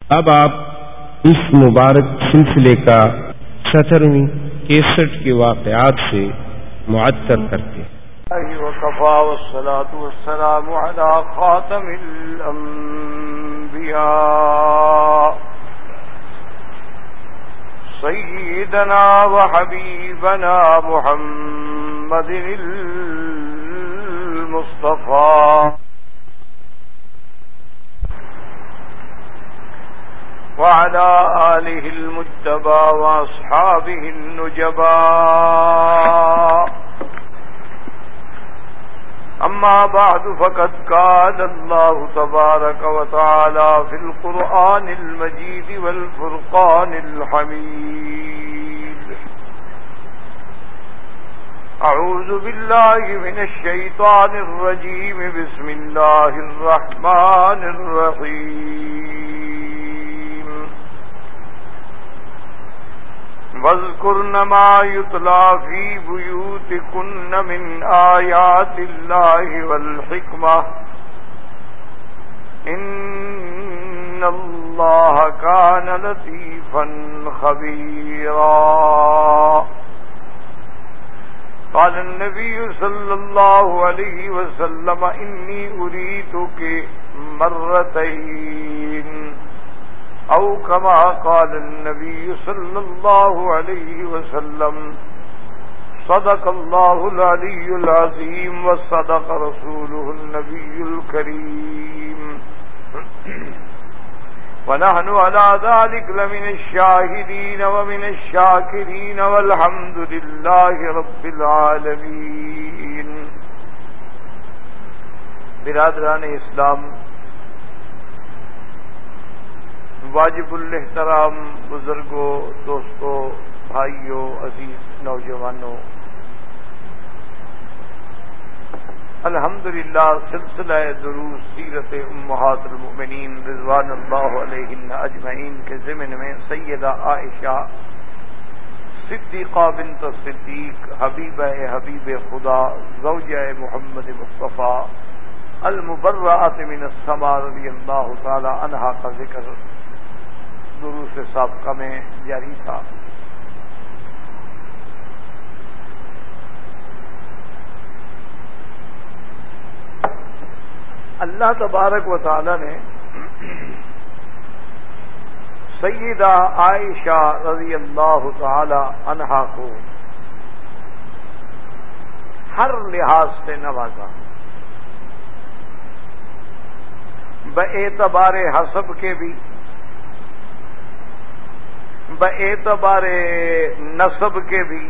اب آپ اس مبارک سلسلے کا 17ویں 61 کے واقعات سے معطر کرتے ہیں۔ وكفى والصلاة والسلام على خاتم الأنبياء سيدنا وحبيبنا محمد المصطفى وعلى آله المجتبى وأصحابه النجبى أما بعد فقد قال الله تبارك وتعالى في القرآن المجيد والفرقان الحميد أعوذ بالله من الشيطان الرجيم بسم الله الرحمن الرحيم واذكرن ما يتلى في بيوتكن من آيات الله والحكمة إن الله كان لطيفا خبيرا قال النبي صلى الله عليه وسلم إني أريتك مرتين أو كما قال النبي صلى الله عليه وسلم صدق الله العلي العظيم وصدق رسوله النبي الكريم ونحن على ذلك لمن الشاهدين ومن الشاكرين والحمد لله رب العالمين۔ برادران اسلام، واجب الاحترام بزرگوں، دوستوں، بھائیوں، عزیز نوجوانوں، الحمدللہ سلسلہ دروس سیرت امہات المؤمنین رضوان اللہ علیہن اجمعین کے ضمن میں سیدہ عائشہ صدیقہ بنت صدیق حبیبہ حبیب خدا زوجہ محمد مصطفیٰ المبرأۃ من السماء رضی اللہ تعالی عنہا کا ذکر دروس سابقہ میں جاری تھا۔ اللہ تبارک و تعالی نے سیدہ عائشہ رضی اللہ تعالی عنہا کو ہر لحاظ سے نوازا، باعتبار حسب کے بھی، باعتبار نسب کے بھی،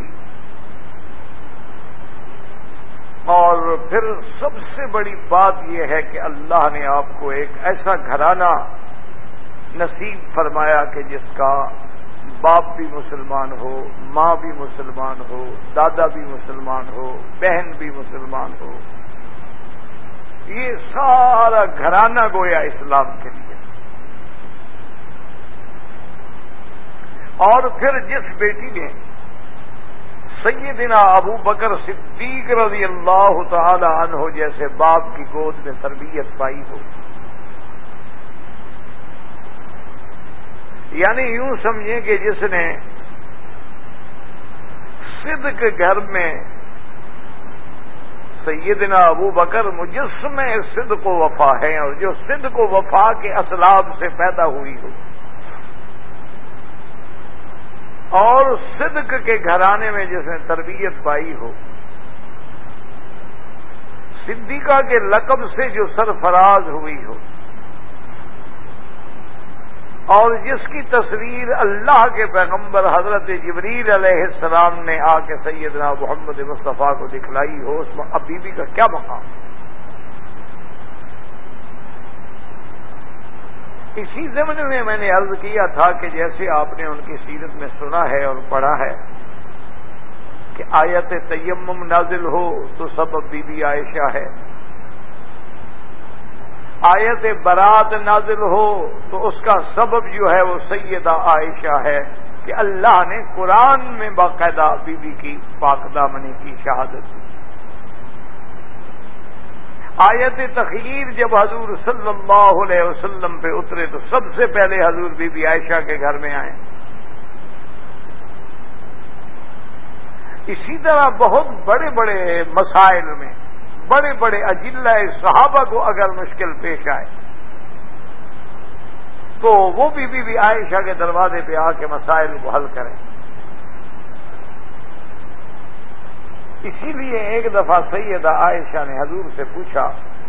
اور پھر سب سے بڑی بات یہ ہے کہ اللہ نے آپ کو ایک ایسا گھرانہ نصیب فرمایا کہ جس کا باپ بھی مسلمان ہو، ماں بھی مسلمان ہو، دادا بھی مسلمان ہو، بہن بھی مسلمان ہو، یہ سارا گھرانہ گویا اسلام کے لیے۔ اور پھر جس بیٹی نے سیدنا ابو بکر صدیق رضی اللہ تعالی عنہ جیسے باپ کی گود میں تربیت پائی ہو، یعنی یوں سمجھیں کہ جس نے صدق گھر میں سیدنا ابو بکر مجسمہ صدق و وفا ہے، اور جو صدق و وفا کے اسلاب سے پیدا ہوئی ہو، اور صدق کے گھرانے میں جس نے تربیت پائی ہو، صدیقہ کے لقب سے جو سرفراز ہوئی ہو، اور جس کی تصویر اللہ کے پیغمبر حضرت جبریل علیہ السلام نے آ کے سیدنا محمد مصطفیٰ کو دکھلائی ہو، اس میں اب بیوی کا کیا مقام؟ اسی ضمن میں نے عرض کیا تھا کہ جیسے آپ نے ان کی سیرت میں سنا ہے اور پڑھا ہے کہ آیت تیمم نازل ہو تو سبب بی بی عائشہ ہے، آیت برات نازل ہو تو اس کا سبب جو ہے وہ سیدہ عائشہ ہے کہ اللہ نے قرآن میں باقاعدہ بی بی کی پاک دامنی کی شہادت دی۔ آیت تخیر جب حضور صلی اللہ علیہ وسلم پہ اترے تو سب سے پہلے حضور بی بی عائشہ کے گھر میں آئے. اسی طرح بہت بڑے بڑے مسائل میں بڑے بڑے اجلہ صحابہ کو اگر مشکل پیش آئے تو وہ بھی بی بی عائشہ کے دروازے پہ آ کے مسائل کو حل کریں. اسی لیے ایک دفعہ سیدہ عائشہ نے حضور سے پوچھا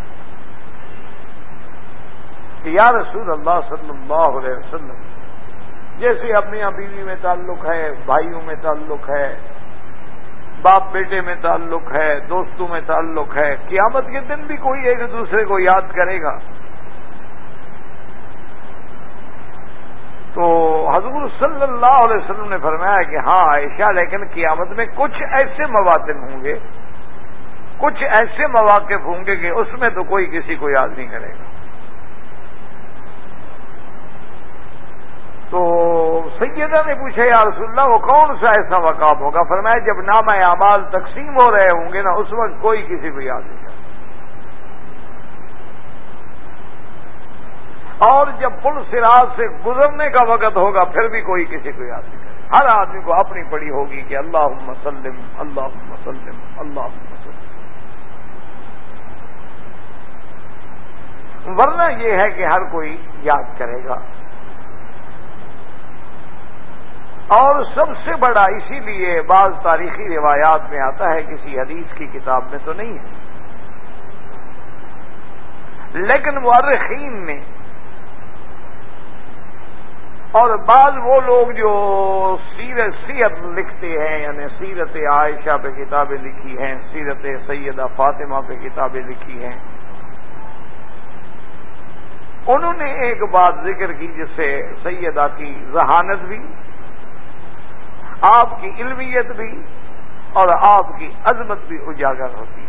کہ یا رسول اللہ صلی اللہ علیہ وسلم، جیسے اپنی بیوی میں تعلق ہے، بھائیوں میں تعلق ہے، باپ بیٹے میں تعلق ہے، دوستوں میں تعلق ہے، قیامت کے دن بھی کوئی ایک دوسرے کو یاد کرے گا. تو حضور صلی اللہ علیہ وسلم نے فرمایا کہ ہاں عائشہ، لیکن قیامت میں کچھ ایسے مواطن ہوں گے، کچھ ایسے مواقف ہوں گے کہ اس میں تو کوئی کسی کو یاد نہیں کرے گا. تو سیدہ نے پوچھا یا رسول اللہ وہ کون سا ایسا مقام ہوگا؟ فرمایا جب نامہ اعمال تقسیم ہو رہے ہوں گے نا، اس وقت کوئی کسی کو یاد نہیں کرے. اور جب پل صراط سے گزرنے کا وقت ہوگا پھر بھی کوئی کسی کو یاد نہیں کرے. ہر آدمی کو اپنی پڑی ہوگی کہ اللہم سلم اللہم سلم اللہم سلم. ورنہ یہ ہے کہ ہر کوئی یاد کرے گا. اور سب سے بڑا اسی لیے بعض تاریخی روایات میں آتا ہے، کسی حدیث کی کتاب میں تو نہیں ہے، لیکن مورخین نے اور بعض وہ لوگ جو سیرت لکھتے ہیں، یعنی سیرت عائشہ پہ کتابیں لکھی ہیں، سیرت سیدہ فاطمہ پہ کتابیں لکھی ہیں، انہوں نے ایک بات ذکر کی جس سے سیدہ کی ذہانت بھی، آپ کی علمیت بھی اور آپ کی عظمت بھی اجاگر ہوتی ہے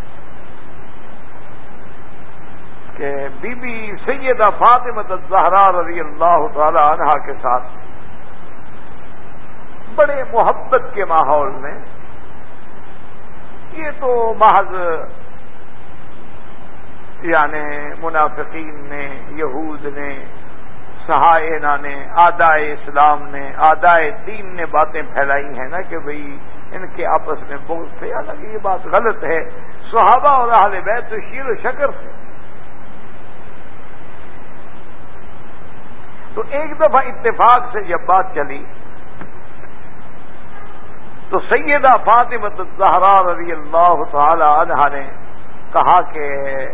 کہ بی بی سیدہ فاطمہ الزہرا رضی اللہ تعالی عنہا کے ساتھ بڑے محبت کے ماحول میں، یہ تو محض یعنی منافقین نے، یہود نے، صہاینہ نے، اعدائے اسلام نے، اعدائے دین نے باتیں پھیلائی ہیں نا کہ بھئی ان کے آپس میں بغض تھے. حالانکہ یہ بات غلط ہے. صحابہ اور اہل بیت تو شیر و شکر تھے. تو ایک دفعہ اتفاق سے جب بات چلی تو سیدہ فاطمہ الزہرا رضی اللہ تعالی عنہا نے کہا کہ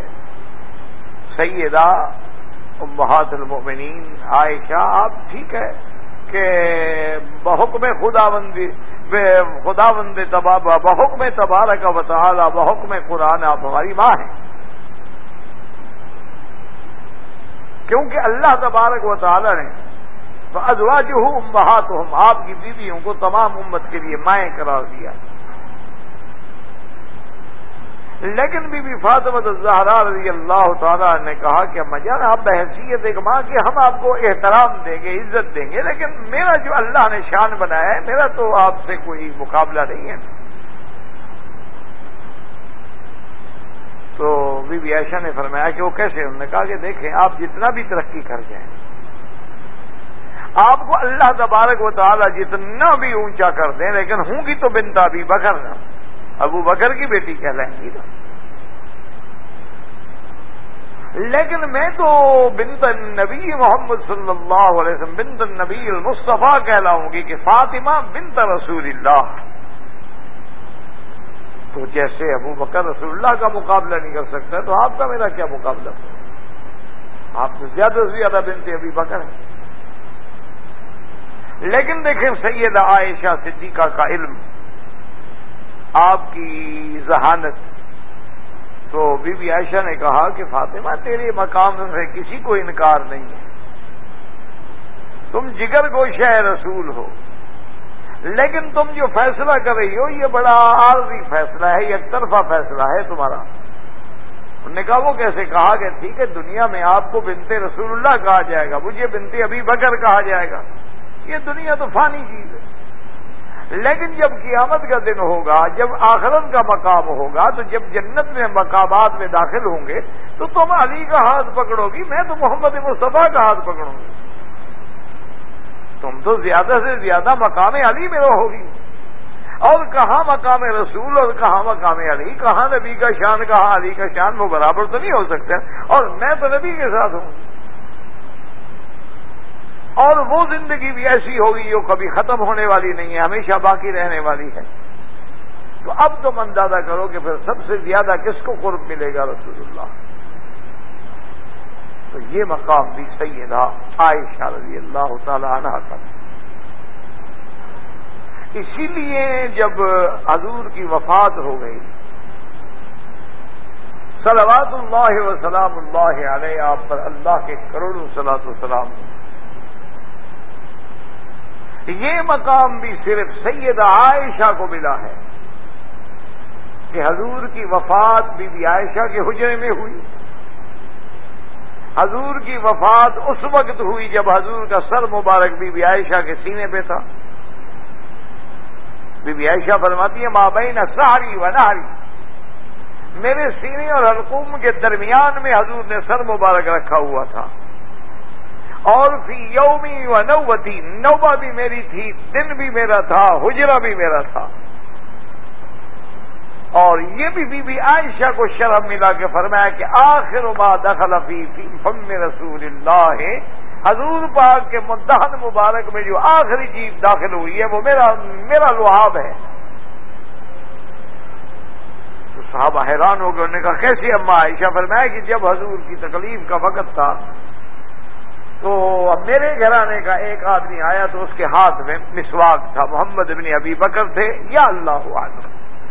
سیدہ امہات المؤمنین عائشہ، آپ ٹھیک ہے کہ بحکم خداوند بحکم تبارک و تعالی بحکم قرآن آپ ہماری ماں ہیں، کیونکہ اللہ تبارک و تعالی نے فازواجہ امہاتہم، آپ کی بیویوں کو تمام امت کے لیے مائیں قرار دیا. لیکن بی بی فاطمہ الزہرا رضی اللہ تعالیٰ نے کہا کہ اما جان، آپ بحیثیت ایک ماں کے ہم آپ کو احترام دیں گے، عزت دیں گے، لیکن میرا جو اللہ نے شان بنایا ہے میرا تو آپ سے کوئی مقابلہ نہیں ہے. تو بی بی عائشہ نے فرمایا کہ وہ کیسے؟ انہوں نے کہا کہ دیکھیں، آپ جتنا بھی ترقی کر جائیں، آپ کو اللہ تبارک و تعالیٰ جتنا بھی اونچا کر دیں، لیکن ہوں گی تو بنت ابی بکر، ابو بکر کی بیٹی کہلائیں گی نا. لیکن میں تو بنت النبی محمد صلی اللہ علیہ وسلم، بنت النبی المصطفیٰ کہلاؤں گی کہ فاطمہ بنت رسول اللہ. تو جیسے ابو بکر رسول اللہ کا مقابلہ نہیں کر سکتا تو آپ کا میرا کیا مقابلہ؟ آپ تو زیادہ سے زیادہ بنت ابی بکر ہیں. لیکن دیکھیں سیدہ عائشہ صدیقہ کا علم، آپ کی ذہانت. تو بی بی عائشہ نے کہا کہ فاطمہ تیرے مقام سے کسی کو انکار نہیں ہے، تم جگر گوشہ رسول ہو، لیکن تم جو فیصلہ کر رہی ہو یہ بڑا عارضی فیصلہ ہے، یک طرفہ فیصلہ ہے تمہارا. انہوں نے کہا وہ کیسے؟ کہا کہ ٹھیک ہے، دنیا میں آپ کو بنت رسول اللہ کہا جائے گا، مجھے بنت ابی بکر کہا جائے گا، یہ دنیا تو فانی چیز ہے. لیکن جب قیامت کا دن ہوگا، جب آخرت کا مقام ہوگا، تو جب جنت میں مقامات میں داخل ہوں گے تو تم علی کا ہاتھ پکڑو گی، میں تو محمد مصطفیٰ کا ہاتھ پکڑوں گی۔ تم تو زیادہ سے زیادہ مقام علی میں رہو گی، اور کہاں مقام رسول اور کہاں مقام علی، کہاں نبی کا شان کہاں علی کا شان، وہ برابر تو نہیں ہو سکتے، اور میں تو نبی کے ساتھ ہوں۔ اور وہ زندگی بھی ایسی ہوگی جو کبھی ختم ہونے والی نہیں ہے، ہمیشہ باقی رہنے والی ہے۔ تو اب تم اندازہ کرو کہ پھر سب سے زیادہ کس کو قرب ملے گا؟ رسول اللہ۔ تو یہ مقام بھی سیدہ عائشہ رضی اللہ تعالی عنہا کا۔ اسی لیے جب حضور کی وفات ہو گئی، صلوات اللہ وسلام اللہ علیہ، آپ پر اللہ کے کروڑوں صلاۃ وسلام، یہ مقام بھی صرف سیدہ عائشہ کو ملا ہے کہ حضور کی وفات بی بی عائشہ کے حجرے میں ہوئی۔ حضور کی وفات اس وقت ہوئی جب حضور کا سر مبارک بی بی عائشہ کے سینے پہ تھا۔ بی بی عائشہ فرماتی ہے، ما بین سحری و نحری، میرے سینے اور حلقوم کے درمیان میں حضور نے سر مبارک رکھا ہوا تھا، اور فی یومی و نوبتی، نوبہ بھی میری تھی، دن بھی میرا تھا، حجرہ بھی میرا تھا۔ اور یہ بھی بی بی عائشہ کو شرف ملا کہ فرمایا کہ آخر ما دخل فی فم رسول اللہ، حضور پاک کے دہن مبارک میں جو آخری چیز داخل ہوئی ہے وہ میرا لعاب ہے۔ تو صحابہ حیران ہو گئے، انہوں نے کہا کیسے اما عائشہ؟ فرمایا کہ جب حضور کی تکلیف کا وقت تھا تو میرے گھرانے کا ایک آدمی آیا تو اس کے ہاتھ میں مسواک تھا، محمد بن ابی بکر تھے، یا اللہ عنہ،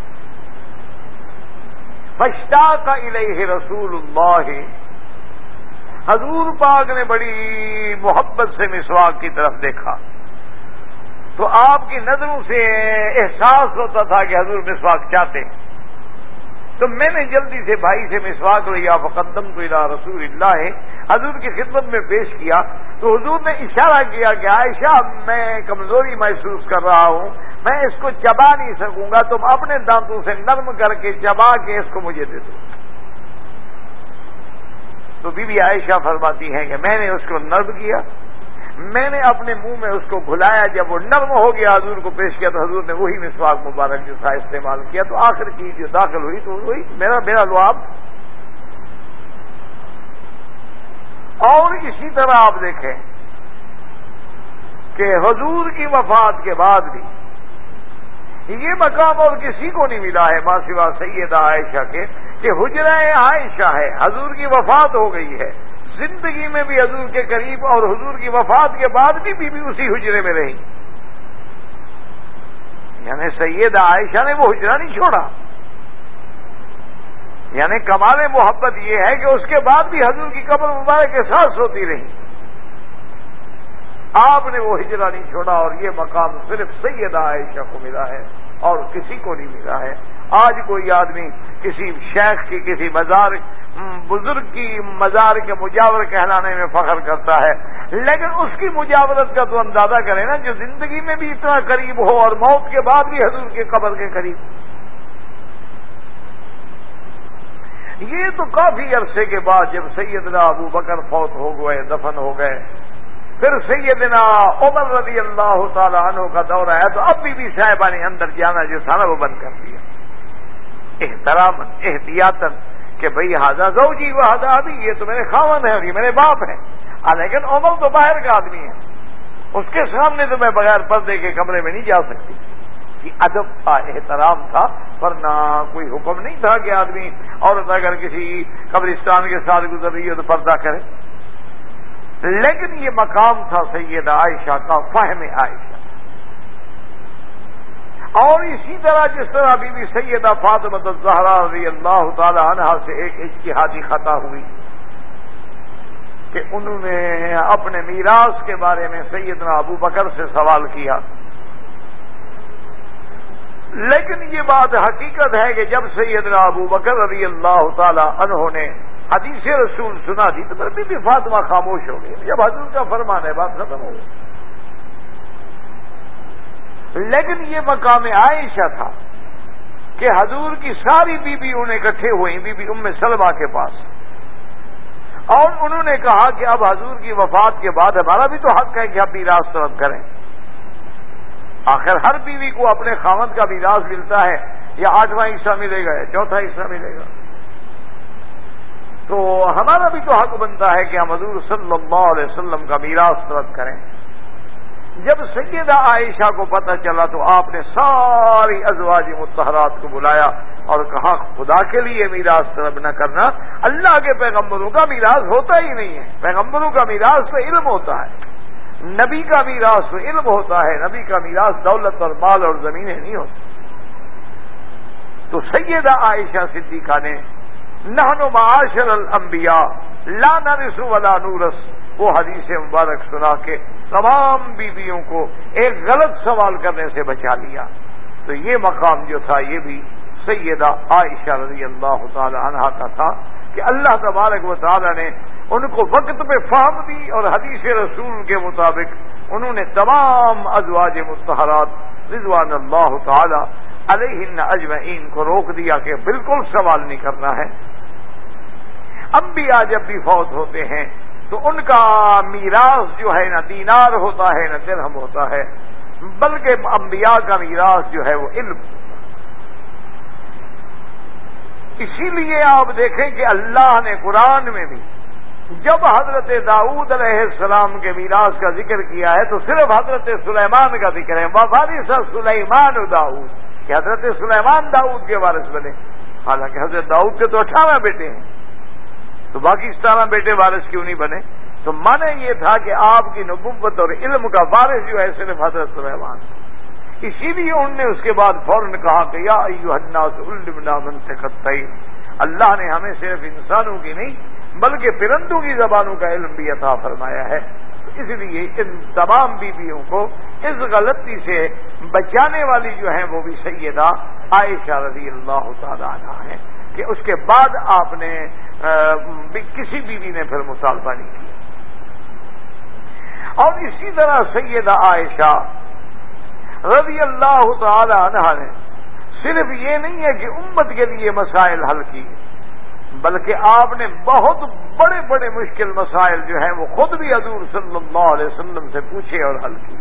فاشتاق الیہ رسول اللہ، حضور پاک نے بڑی محبت سے مسواک کی طرف دیکھا تو آپ کی نظروں سے احساس ہوتا تھا کہ حضور مسواک چاہتے، تو میں نے جلدی سے بھائی سے مسواک لیا، فقدمت الی رسول اللہ، حضور کی خدمت میں پیش کیا تو حضور نے اشارہ کیا کہ عائشہ میں کمزوری محسوس کر رہا ہوں، میں اس کو چبا نہیں سکوں گا، تم اپنے دانتوں سے نرم کر کے چبا کے اس کو مجھے دے دو۔ تو بی بی عائشہ فرماتی ہیں کہ میں نے اس کو نرم کیا، میں نے اپنے منہ میں اس کو گھلایا، جب وہ نرم ہو گیا حضور کو پیش کیا تو حضور نے وہی مسواک مبارک جو تھا استعمال کیا، تو آخر چیز جو داخل ہوئی تو وہی میرا لعاب۔ اور اسی طرح آپ دیکھیں کہ حضور کی وفات کے بعد بھی یہ مقام اور کسی کو نہیں ملا ہے ماں سوا سیدہ عائشہ کے کہ حجرہ عائشہ ہے، حضور کی وفات ہو گئی ہے، زندگی میں بھی حضور کے قریب اور حضور کی وفات کے بعد بھی بی بی اسی حجرے میں رہی، یعنی سیدہ عائشہ نے وہ حجرہ نہیں چھوڑا۔ یعنی کمال محبت یہ ہے کہ اس کے بعد بھی حضور کی قبر مبارک کے ساتھ سوتی رہی، آپ نے وہ ہجرہ نہیں چھوڑا، اور یہ مقام صرف سیدہ عائشہ کو ملا ہے اور کسی کو نہیں ملا ہے۔ آج کوئی آدمی کسی شیخ کی، کسی مزار بزرگ کی مزار کے مجاور کہلانے میں فخر کرتا ہے، لیکن اس کی مجاورت کا تو اندازہ کریں نا جو زندگی میں بھی اتنا قریب ہو اور موت کے بعد بھی حضور کے قبر کے قریب۔ یہ تو کافی عرصے کے بعد جب سیدنا ابو بکر فوت ہو گئے، دفن ہو گئے، پھر سیدنا عمر رضی اللہ تعالی عنہ کا دور آیا تو اب بھی صاحبہ نے اندر جانا جو تھا نا وہ بند کر دیا، احترام احتیاطاً کہ بھئی ہذا زوجی و ہذا ابی، یہ تو میرے خاوند ہیں اور یہ میرے باپ ہیں، لیکن عمر تو باہر کا آدمی ہے، اس کے سامنے تو میں بغیر پردے کے کمرے میں نہیں جا سکتی۔ یہ ادب تھا، احترام تھا، ورنہ کوئی حکم نہیں تھا کہ آدمی عورت اگر کسی قبرستان کے ساتھ گزر رہی ہے تو پردہ کرے، لیکن یہ مقام تھا سیدہ عائشہ کا، فہم عائشہ۔ اور اسی طرح جس طرح بی بی سیدہ فاطمہ الزہرا رضی اللہ تعالی عنہا سے ایک اجتہادی خطا ہوئی کہ انہوں نے اپنے میراث کے بارے میں سیدنا ابو بکر سے سوال کیا، لیکن یہ بات حقیقت ہے کہ جب سیدنا ابو بکر رضی اللہ تعالی عنہ نے حدیث رسول سنا دی تو پھر بی بی فاطمہ خاموش ہو گئی، جب حضور کا فرمان ہے بات ختم ہو گئی۔ لیکن یہ مقام عائشہ تھا کہ حضور کی ساری بیویوں نے اکٹھے ہوئی بی بی ام سلمہ کے پاس، اور انہوں نے کہا کہ اب حضور کی وفات کے بعد ہمارا بھی تو حق ہے کہ ہم میراث طلب کریں۔ آخر ہر بیوی کو اپنے خاوند کا میراث ملتا ہے، یا 8واں حصہ ملے گا یا 4تھا حصہ ملے گا، تو ہمارا بھی تو حق بنتا ہے کہ ہم حضور صلی اللہ علیہ وسلم کا میراث طلب کریں۔ جب سیدہ عائشہ کو پتہ چلا تو آپ نے ساری ازواج مطہرات کو بلایا اور کہا خدا کے لیے میراث طلب نہ کرنا، اللہ کے پیغمبروں کا میراث ہوتا ہی نہیں ہے، پیغمبروں کا میراث تو علم ہوتا ہے، نبی کا میراث تو علم ہوتا ہے، نبی کا میراث دولت اور مال اور زمینیں نہیں ہوتی۔ تو سیدہ عائشہ صدیقہ نے نحن معاشر الانبیاء لا نرث ولا نورث وہ حدیث مبارک سنا کے تمام بیویوں کو ایک غلط سوال کرنے سے بچا لیا۔ تو یہ مقام جو تھا یہ بھی سیدہ عائشہ رضی اللہ تعالی عنہا کا تھا کہ اللہ تبارک و تعالی نے ان کو وقت پہ فہم دی، اور حدیث رسول کے مطابق انہوں نے تمام ازواج مطہرات رضوان اللہ تعالی علیہن اجمعین کو روک دیا کہ بالکل سوال نہیں کرنا ہے۔ انبیاء جب بھی فوت ہوتے ہیں تو ان کا میراث جو ہے نہ دینار ہوتا ہے نہ درہم ہوتا ہے، بلکہ انبیاء کا میراث جو ہے وہ علم۔ اسی لیے آپ دیکھیں کہ اللہ نے قرآن میں بھی جب حضرت داؤد علیہ السلام کے میراث کا ذکر کیا ہے تو صرف حضرت سلیمان کا ذکر ہے، وَوَرِثَ سُلَيْمَانُ داؤد، کہ حضرت سلیمان داؤد کے وارث بنے، حالانکہ حضرت داؤد کے تو 18 بیٹے ہیں، تو باقی 17 بیٹے وارث کیوں نہیں بنے؟ تو معنی یہ تھا کہ آپ کی نبوت اور علم کا وارث جو ہے صرف حضرت سلیمان۔ اسی لیے انہوں نے اس کے بعد فوراً کہا کہ یا ایھا الناس علمنا منطق الطیر، اللہ نے ہمیں صرف انسانوں کی نہیں بلکہ پرندوں کی زبانوں کا علم بھی عطا فرمایا ہے۔ اس لیے ان تمام بیویوں کو اس غلطی سے بچانے والی جو ہیں وہ بھی سیدہ عائشہ رضی اللہ تعالی عنہا ہیں کہ اس کے بعد آپ نے کسی بیوی نے پھر مطالبہ نہیں کیا۔ اور اسی طرح سیدہ عائشہ رضی اللہ تعالی عنہا نے صرف یہ نہیں ہے کہ امت کے لیے مسائل حل کی، بلکہ آپ نے بہت بڑے بڑے مشکل مسائل جو ہیں وہ خود بھی حضور صلی اللہ علیہ وسلم سے پوچھے اور حل کیے۔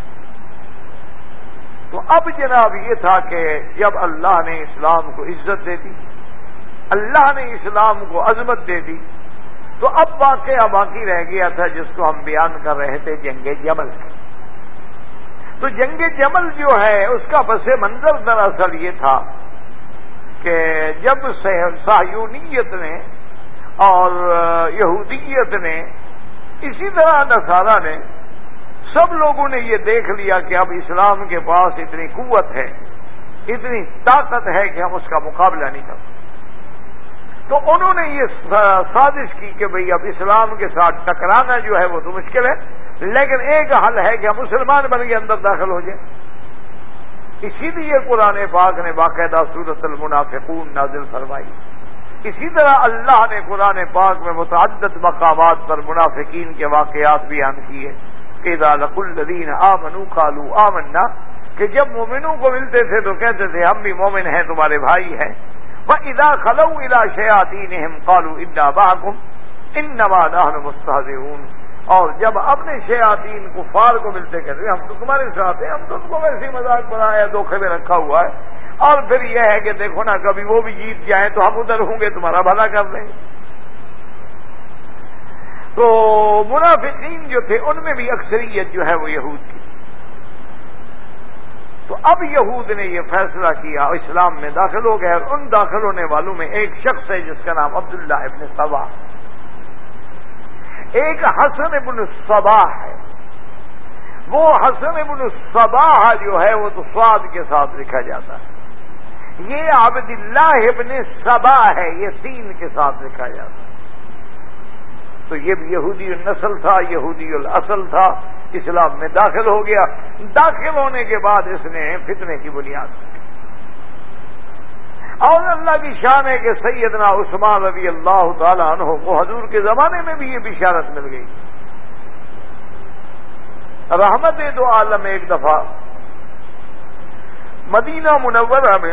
تو اب جناب یہ تھا کہ جب اللہ نے اسلام کو عزت دے دی، اللہ نے اسلام کو عظمت دے دی، تو اب واقعہ باقی رہ گیا تھا جس کو ہم بیان کر رہے تھے، جنگ جمل۔ تو جنگ جمل جو ہے اس کا پس منظر دراصل یہ تھا کہ جب صہیونیت نے اور یہودیت نے اسی طرح نصارہ نے سب لوگوں نے یہ دیکھ لیا کہ اب اسلام کے پاس اتنی قوت ہے، اتنی طاقت ہے کہ ہم اس کا مقابلہ نہیں کر سکتے، تو انہوں نے یہ سازش کی کہ بھئی اب اسلام کے ساتھ ٹکرانا جو ہے وہ تو مشکل ہے، لیکن ایک حل ہے کہ ہم مسلمان بن کے اندر داخل ہو جائیں۔ اسی لیے قرآن پاک نے باقاعدہ سورۃ المنافقون نازل فرمائی۔ اسی طرح اللہ نے قرآن پاک میں متعدد مقامات پر منافقین کے واقعات بیان کیے کہ اذا لقوا الذین آمنوا قالوا آمنا، کہ جب مومنوں کو ملتے تھے تو کہتے تھے ہم بھی مومن ہیں، تمہارے بھائی ہیں۔ وَإِذَا خَلَوْا إِلَىٰ شَيَاطِينِهِمْ قَالُوا إِنَّا مَعَكُمْ إِنَّمَا نَحْنُ مُسْتَهْزِئُونَ، اور جب اپنے شیاطین کفار کو ملتے کہتے ہیں ہم تو تمہارے ساتھ ہیں، ہم تو تم کو ویسے ہی مذاق بنایا ہے، دھوکے میں رکھا ہوا ہے، اور پھر یہ ہے کہ دیکھو نا کبھی وہ بھی جیت جائیں تو ہم ادھر ہوں گے، تمہارا بھلا کر لیں گے۔ تو منافقین جو تھے ان میں بھی اکثریت جو ہے وہ یہود کی۔ تو اب یہود نے یہ فیصلہ کیا، اسلام میں داخل ہو گئے، اور ان داخل ہونے والوں میں ایک شخص ہے جس کا نام عبداللہ ابن سبا، ایک حسن ابن صباح ہے۔ وہ حسن ابن صباح جو ہے وہ تو صاد کے ساتھ لکھا جاتا ہے، یہ عبداللہ ابن سبا ہے، یہ سین کے ساتھ لکھا جاتا ہے۔ تو یہ بھی یہودی النسل تھا، یہودی الاصل تھا، اسلام میں داخل ہو گیا۔ داخل ہونے کے بعد اس نے فتنے کی بنیاد رکھی، اور اللہ کی شان ہے کہ سیدنا عثمان رضی اللہ تعالی عنہ کو حضور کے زمانے میں بھی یہ بشارت مل گئی۔ رحمت دو عالم ایک دفعہ مدینہ منورہ میں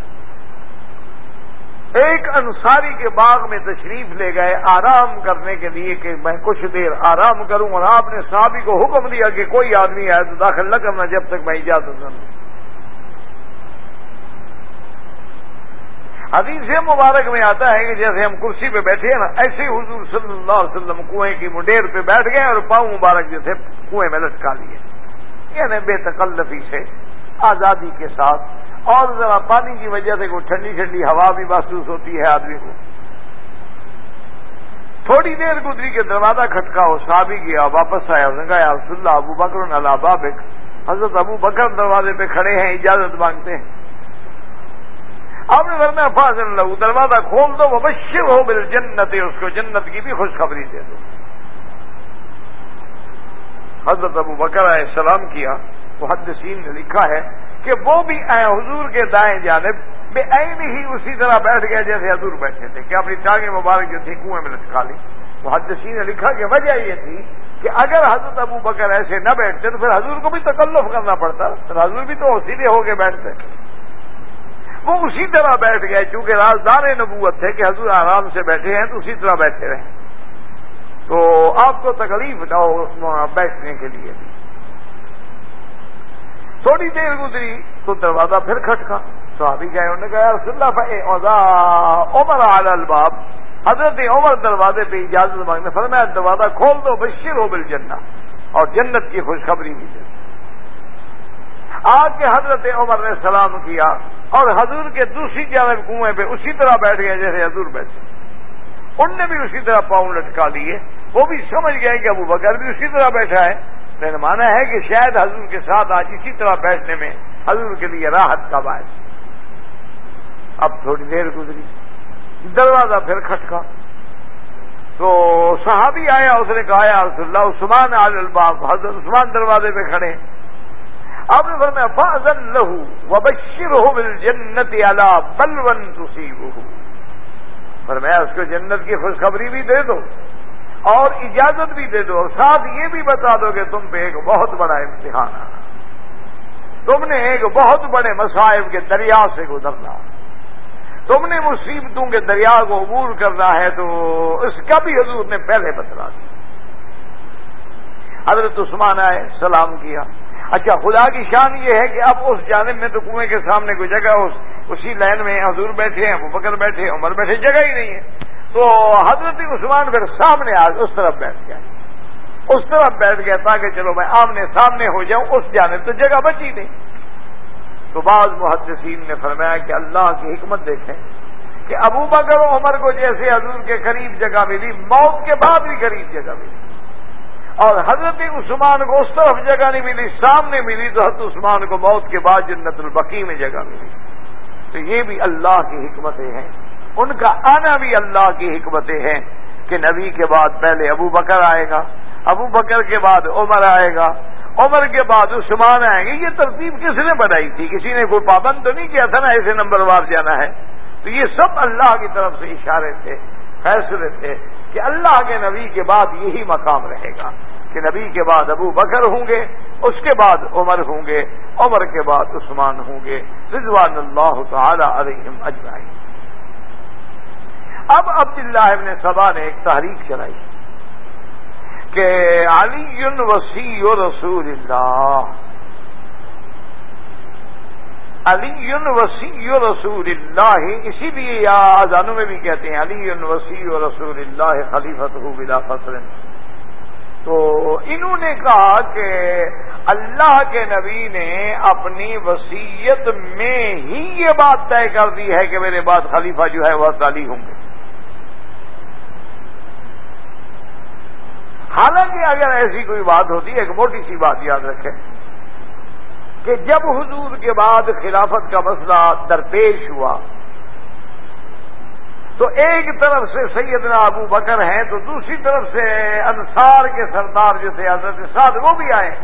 ایک انصاری کے باغ میں تشریف لے گئے آرام کرنے کے لیے کہ میں کچھ دیر آرام کروں، اور آپ نے صحابی کو حکم دیا کہ کوئی آدمی آئے تو داخل نہ کرنا جب تک میں اجازت نہ دوں۔ حدیث مبارک میں آتا ہے کہ جیسے ہم کرسی پہ بیٹھے ہیں نا، ایسے ہی حضور صلی اللہ علیہ وسلم کنویں کی منڈیر پہ بیٹھ گئے اور پاؤں مبارک جو تھے کنویں میں لٹکا لیے، یعنی بے تکلفی سے، آزادی کے ساتھ، اور ذرا پانی کی وجہ سے کوئی ٹھنڈی ٹھنڈی ہوا بھی محسوس ہوتی ہے آدمی کو۔ تھوڑی دیر گزری کے دروازہ کھٹکا، وہ صحابی گیا، واپس آیا، اس نے کہا یا رسول اللہ ابو بکر علی بابک، حضرت ابو بکر دروازے پہ کھڑے ہیں، اجازت مانگتے ہیں۔ آپ نے فرمایا فاذن لہ، دروازہ کھول دو، وبشرہ بالجنت، اس کو جنت کی بھی خوشخبری دے دو۔ حضرت ابو بکر آئے، سلام کیا۔ محدثین نے لکھا ہے کہ وہ بھی حضور کے دائیں جانب بے عین ہی اسی طرح بیٹھ گئے جیسے حضور بیٹھے تھے، کہ اپنی ٹانگیں مبارک جو تھی کنویں میں لٹکا لی۔ محدثین نے لکھا کہ وجہ یہ تھی کہ اگر حضرت ابو بکر ایسے نہ بیٹھتے تو پھر حضور کو بھی تکلف کرنا پڑتا، پھر حضور بھی تو سیدھے ہو کے بیٹھتے۔ وہ اسی طرح بیٹھ گئے، چونکہ رازدار نبوت تھے کہ حضور آرام سے بیٹھے ہیں تو اسی طرح بیٹھے رہے، تو آپ کو تکلیف نہ ہو بیٹھنے کے لیے بھی۔ تھوڑی دیر گزری تو دروازہ پھر کھٹکا، صحابی گئے، انہوں نے کہا یا رسول اللہ عمر علی الباب، حضرت عمر دروازے پہ اجازت مانگنے، فرمایا دروازہ کھول دو، بشرہ بالجنہ، اور جنت کی خوشخبری بھی دے۔ آ کے حضرت عمر نے سلام کیا اور حضور کے دوسری جانب کنویں پہ اسی طرح بیٹھ گئے جیسے حضور بیٹھے، ان نے بھی اسی طرح پاؤں لٹکا لیے۔ وہ بھی سمجھ گئے کہ ابو بکر بھی اسی طرح بیٹھا ہے، میں نے مانا ہے کہ شاید حضور کے ساتھ آج اسی طرح بیٹھنے میں حضور کے لیے راحت کا باعث۔ اب تھوڑی دیر گزری، دروازہ پھر کھٹکا، تو صحابی آیا، اس نے کہا یا رسول اللہ عثمان علی الباب، حضرت عثمان دروازے پہ کھڑے۔ آپ نے فرمایا فاذن لہ وبشرہ بالجنت علی بلوى تصیبہ، فرمایا اس کو جنت کی خوشخبری بھی دے دو اور اجازت بھی دے دو، اور ساتھ یہ بھی بتا دو کہ تم پہ ایک بہت بڑا امتحان آنا، تم نے ایک بہت بڑے مصائب کے دریا سے گزرنا، تم نے مصیبتوں کے دریا کو عبور کرنا ہے، تو اس کا بھی حضور نے پہلے بتلا دیا۔ حضرت عثمان آئے، سلام کیا۔ اچھا، خدا کی شان یہ ہے کہ اب اس جانب میں تو کنویں کے سامنے کوئی جگہ، اسی لائن میں حضور بیٹھے ہیں، ابو بکر بیٹھے، عمر بیٹھے، جگہ ہی نہیں ہے، تو حضرت عثمان پھر سامنے آ اس طرف بیٹھ گیا، اس طرف بیٹھ گیا تاکہ چلو میں آمنے سامنے ہو جاؤں، اس جانب تو جگہ بچی نہیں۔ تو بعض محدثین نے فرمایا کہ اللہ کی حکمت دیکھیں کہ ابو بکر و عمر کو جیسے حضور کے قریب جگہ ملی، موت کے بعد بھی قریب جگہ ملی، اور حضرت عثمان کو اس طرف جگہ نہیں ملی، سامنے ملی، تو حضرت عثمان کو موت کے بعد جنت البقیع میں جگہ ملی۔ تو یہ بھی اللہ کی حکمتیں ہیں، ان کا آنا بھی اللہ کی حکمتیں ہیں کہ نبی کے بعد پہلے ابو بکر آئے گا، ابو بکر کے بعد عمر آئے گا، عمر کے بعد عثمان آئیں گے۔ یہ ترتیب کس نے بنائی تھی؟ کسی نے کوئی پابند تو نہیں کیا تھا نا ایسے نمبر وار جانا ہے، تو یہ سب اللہ کی طرف سے اشارے تھے، فیصلے تھے کہ اللہ کے نبی کے بعد یہی مقام رہے گا کہ نبی کے بعد ابو بکر ہوں گے، اس کے بعد عمر ہوں گے، عمر کے بعد عثمان ہوں گے، رضوان اللہ تعالی علیہم اجمعین۔ اب عبداللہ ابن سبا نے ایک تحریک چلائی کہ علی وصی رسول اللہ، علی وصی رسول اللہ، اسی لیے یا اذانوں میں بھی کہتے ہیں علی وصی رسول اللہ خلیفۃ بلا فصل۔ تو انہوں نے کہا کہ اللہ کے نبی نے اپنی وصیت میں ہی یہ بات طے کر دی ہے کہ میرے بعد خلیفہ جو ہے وہ علی ہوں گے۔ حالانکہ اگر ایسی کوئی بات ہوتی ہے، ایک موٹی سی بات یاد رکھیں کہ جب حضور کے بعد خلافت کا مسئلہ درپیش ہوا تو ایک طرف سے سیدنا ابو بکر ہیں، تو دوسری طرف سے انصار کے سردار جو تھے حضرت سعد، وہ بھی آئے۔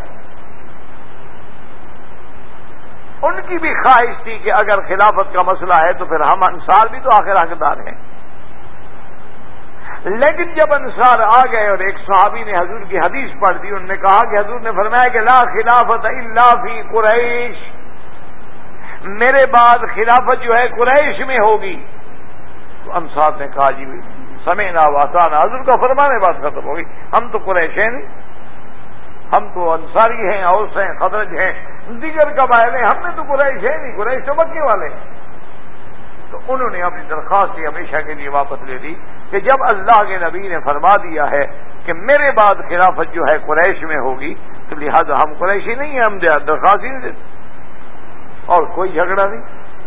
ان کی بھی خواہش تھی کہ اگر خلافت کا مسئلہ ہے تو پھر ہم انصار بھی تو آخر حقدار ہیں۔ لیکن جب انصار آ گئے اور ایک صحابی نے حضور کی حدیث پڑھ دی، انہوں نے کہا کہ حضور نے فرمایا کہ لا خلافت الا فی قریش، میرے بعد خلافت جو ہے قریش میں ہوگی. تو انصار نے کہا جی سمعنا واطعنا، حضور کا فرمانے بات ختم ہوگی، ہم تو قریش ہیں نہیں، ہم تو انصاری ہیں، اوس ہیں، خزرج ہیں، دیگر قبائل ہیں، ہم نے تو قریش ہے نہیں، قریش تو مکے والے ہیں. تو انہوں نے اپنی درخواست ہمیشہ کے لیے واپس لے لی کہ جب اللہ کے نبی نے فرما دیا ہے کہ میرے بعد خلافت جو ہے قریش میں ہوگی تو لہذا ہم قریشی نہیں ہیں، ہم درخواست ہی نہیں دیتے. اور کوئی جھگڑا نہیں.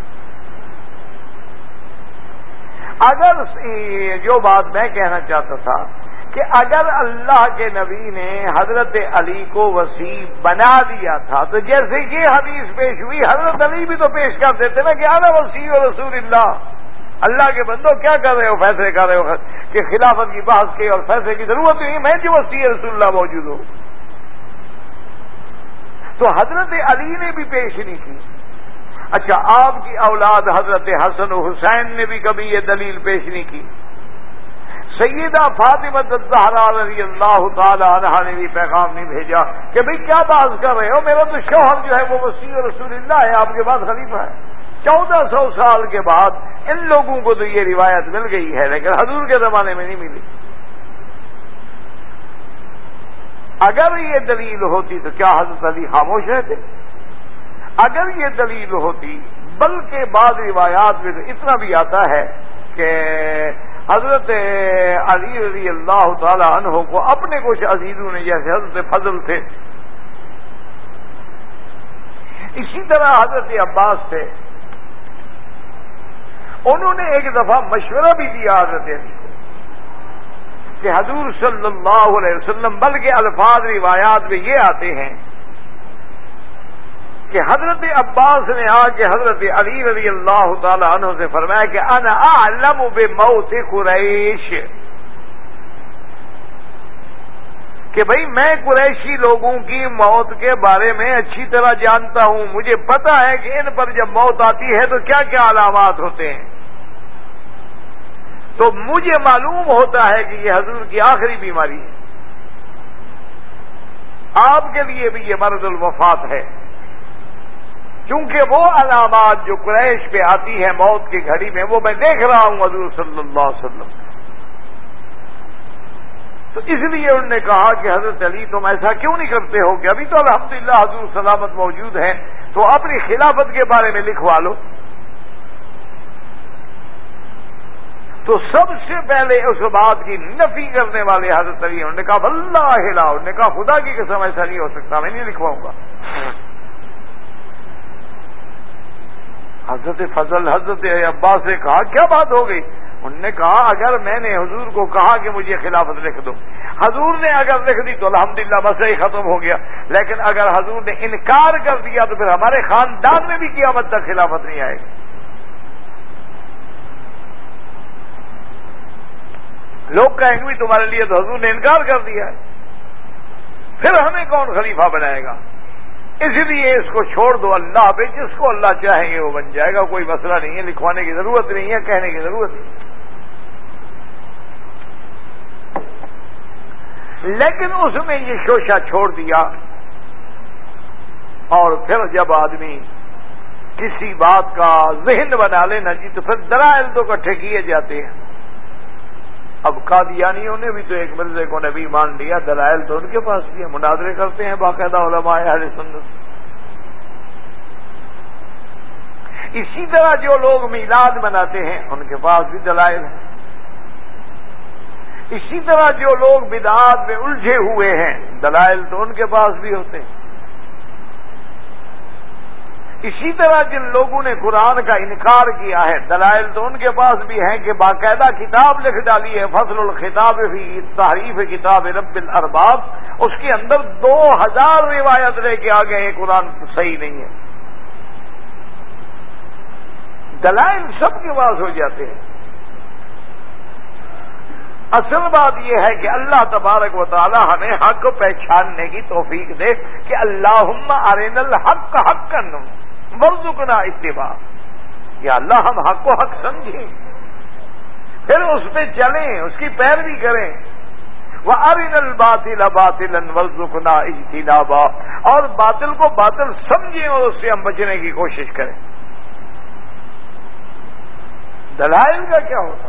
اگر جو بات میں کہنا چاہتا تھا کہ اگر اللہ کے نبی نے حضرت علی کو وسیع بنا دیا تھا تو جیسے یہ حدیث پیش ہوئی حضرت علی بھی تو پیش کر دیتے نا کہ انا وسیع رسول اللہ، اللہ کے بندو کیا کر رہے ہو، فیصلے کر رہے ہو کہ خلافت کی بحث کی اور فیصلے کی ضرورت نہیں، میں جو وسیع رسول اللہ موجود ہوں. تو حضرت علی نے بھی پیش نہیں کی. اچھا آپ کی اولاد حضرت حسن و حسین نے بھی کبھی یہ دلیل پیش نہیں کی. سیدہ فاطمہ الزہرا رضی اللہ تعالی عنہا نے بھی پیغام نہیں بھیجا کہ بھئی کیا بحث کر رہے ہو، میرا تو شوہر جو ہے وہ وسیع رسول اللہ ہے، آپ کے بعد خلیفہ ہے. 1400 سال کے بعد ان لوگوں کو تو یہ روایت مل گئی ہے لیکن حضور کے زمانے میں نہیں ملی. اگر یہ دلیل ہوتی تو کیا حضرت علی خاموش رہتے؟ اگر یہ دلیل ہوتی، بلکہ بعض روایات میں تو اتنا بھی آتا ہے کہ حضرت علی رضی اللہ تعالی عنہ کو اپنے کچھ عزیزوں نے جیسے حضرت فضل تھے، اسی طرح حضرت عباس تھے، انہوں نے ایک دفعہ مشورہ بھی دیا حضرت علی کو کہ حضور صلی اللہ علیہ وسلم، بلکہ الفاظ روایات میں یہ آتے ہیں کہ حضرت عباس نے آ کے حضرت علی رضی اللہ تعالی عنہ سے فرمایا کہ انا اعلم بموت قریش، کہ بھئی میں قریشی لوگوں کی موت کے بارے میں اچھی طرح جانتا ہوں، مجھے پتا ہے کہ ان پر جب موت آتی ہے تو کیا کیا علامات ہوتے ہیں. تو مجھے معلوم ہوتا ہے کہ یہ حضور کی آخری بیماری ہے، آپ کے لیے بھی یہ مرض الوفات ہے، کیونکہ وہ علامات جو قریش پہ آتی ہیں موت کی گھڑی میں وہ میں دیکھ رہا ہوں حضور صلی اللہ علیہ وسلم. تو اس لیے انہوں نے کہا کہ حضرت علی تم ایسا کیوں نہیں کرتے ہو کہ ابھی تو الحمدللہ حضور سلامت موجود ہیں تو اپنی خلافت کے بارے میں لکھوا لو. تو سب سے پہلے اس بات کی نفی کرنے والے حضرت علی، انہوں نے کہا واللہ لا، انہوں نے کہا خدا کی قسم ایسا نہیں ہو سکتا، میں نہیں لکھواؤں گا. حضرت فضل حضرت عباس نے کہا کیا بات ہو گئی؟ انہوں نے کہا اگر میں نے حضور کو کہا کہ مجھے خلافت لکھ دو، حضور نے اگر لکھ دی تو الحمدللہ مسئلہ ہی ختم ہو گیا، لیکن اگر حضور نے انکار کر دیا تو پھر ہمارے خاندان میں بھی قیامت تک خلافت نہیں آئے گی. لوگ کہیں گے بھی تمہارے لیے تو حضور نے انکار کر دیا ہے، پھر ہمیں کون خلیفہ بنائے گا؟ اس لیے اس کو چھوڑ دو اللہ پہ، جس کو اللہ چاہیں گے وہ بن جائے گا، کوئی مسئلہ نہیں ہے، لکھوانے کی ضرورت نہیں ہے، کہنے کی ضرورت نہیں. لیکن اس میں یہ شوشہ چھوڑ دیا، اور پھر جب آدمی کسی بات کا ذہن بنا لینا جی تو پھر دلائل تو اکٹھے کیے جاتے ہیں. اب قادیانیوں نے بھی تو ایک مرزے کو نبی مان لیا، دلائل تو ان کے پاس بھی ہے، مناظرے کرتے ہیں باقاعدہ علماء اہل سنت. اسی طرح جو لوگ میلاد مناتے ہیں ان کے پاس بھی دلائل ہیں. اسی طرح جو لوگ بدعات میں الجھے ہوئے ہیں دلائل تو ان کے پاس بھی ہوتے ہیں. اسی طرح جن لوگوں نے قرآن کا انکار کیا ہے دلائل تو ان کے پاس بھی ہیں کہ باقاعدہ کتاب لکھ ڈالی ہے فصل الخطاب فی تحریف کتاب رب الارباب، اس کے اندر 2000 روایت لے کے آ گئے ہیں قرآن صحیح نہیں ہے. دلائل سب کے پاس ہو جاتے ہیں. اصل بات یہ ہے کہ اللہ تبارک و تعالی ہمیں حق پہچاننے کی توفیق دے کہ اللہم ارنا الحق حقا وارزقنا اتباع. یا اللہ ہم حق کو حق سمجھیں، پھر اس پہ چلیں، اس کی پیروی کریں. وَأَرِنَا الْبَاطِلَ بَاطِلًا وَارْزُقْنَا اجْتِنَابًا، اور باطل کو باطل سمجھیں اور اس سے ہم بچنے کی کوشش کریں. دلائل کا کیا ہوتا؟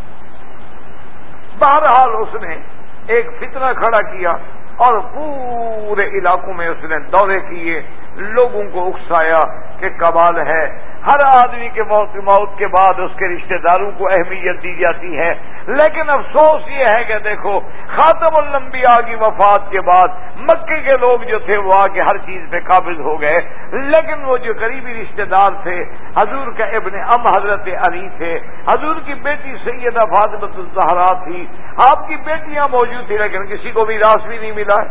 بہرحال اس نے ایک فتنہ کھڑا کیا اور پورے علاقوں میں اس نے دورے کیے، لوگوں کو اکسایا کہ کمال ہے، ہر آدمی کے موت کے بعد اس کے رشتہ داروں کو اہمیت دی جاتی ہے، لیکن افسوس یہ ہے کہ دیکھو خاتم الانبیاء کی وفات کے بعد مکے کے لوگ جو تھے وہ آ کے ہر چیز پہ قابض ہو گئے، لیکن وہ جو قریبی رشتہ دار تھے، حضور کا ابن ام حضرت علی تھے، حضور کی بیٹی سیدہ فاطمہ الزہرا تھی، آپ کی بیٹیاں موجود تھیں، لیکن کسی کو میراث بھی نہیں ملا۔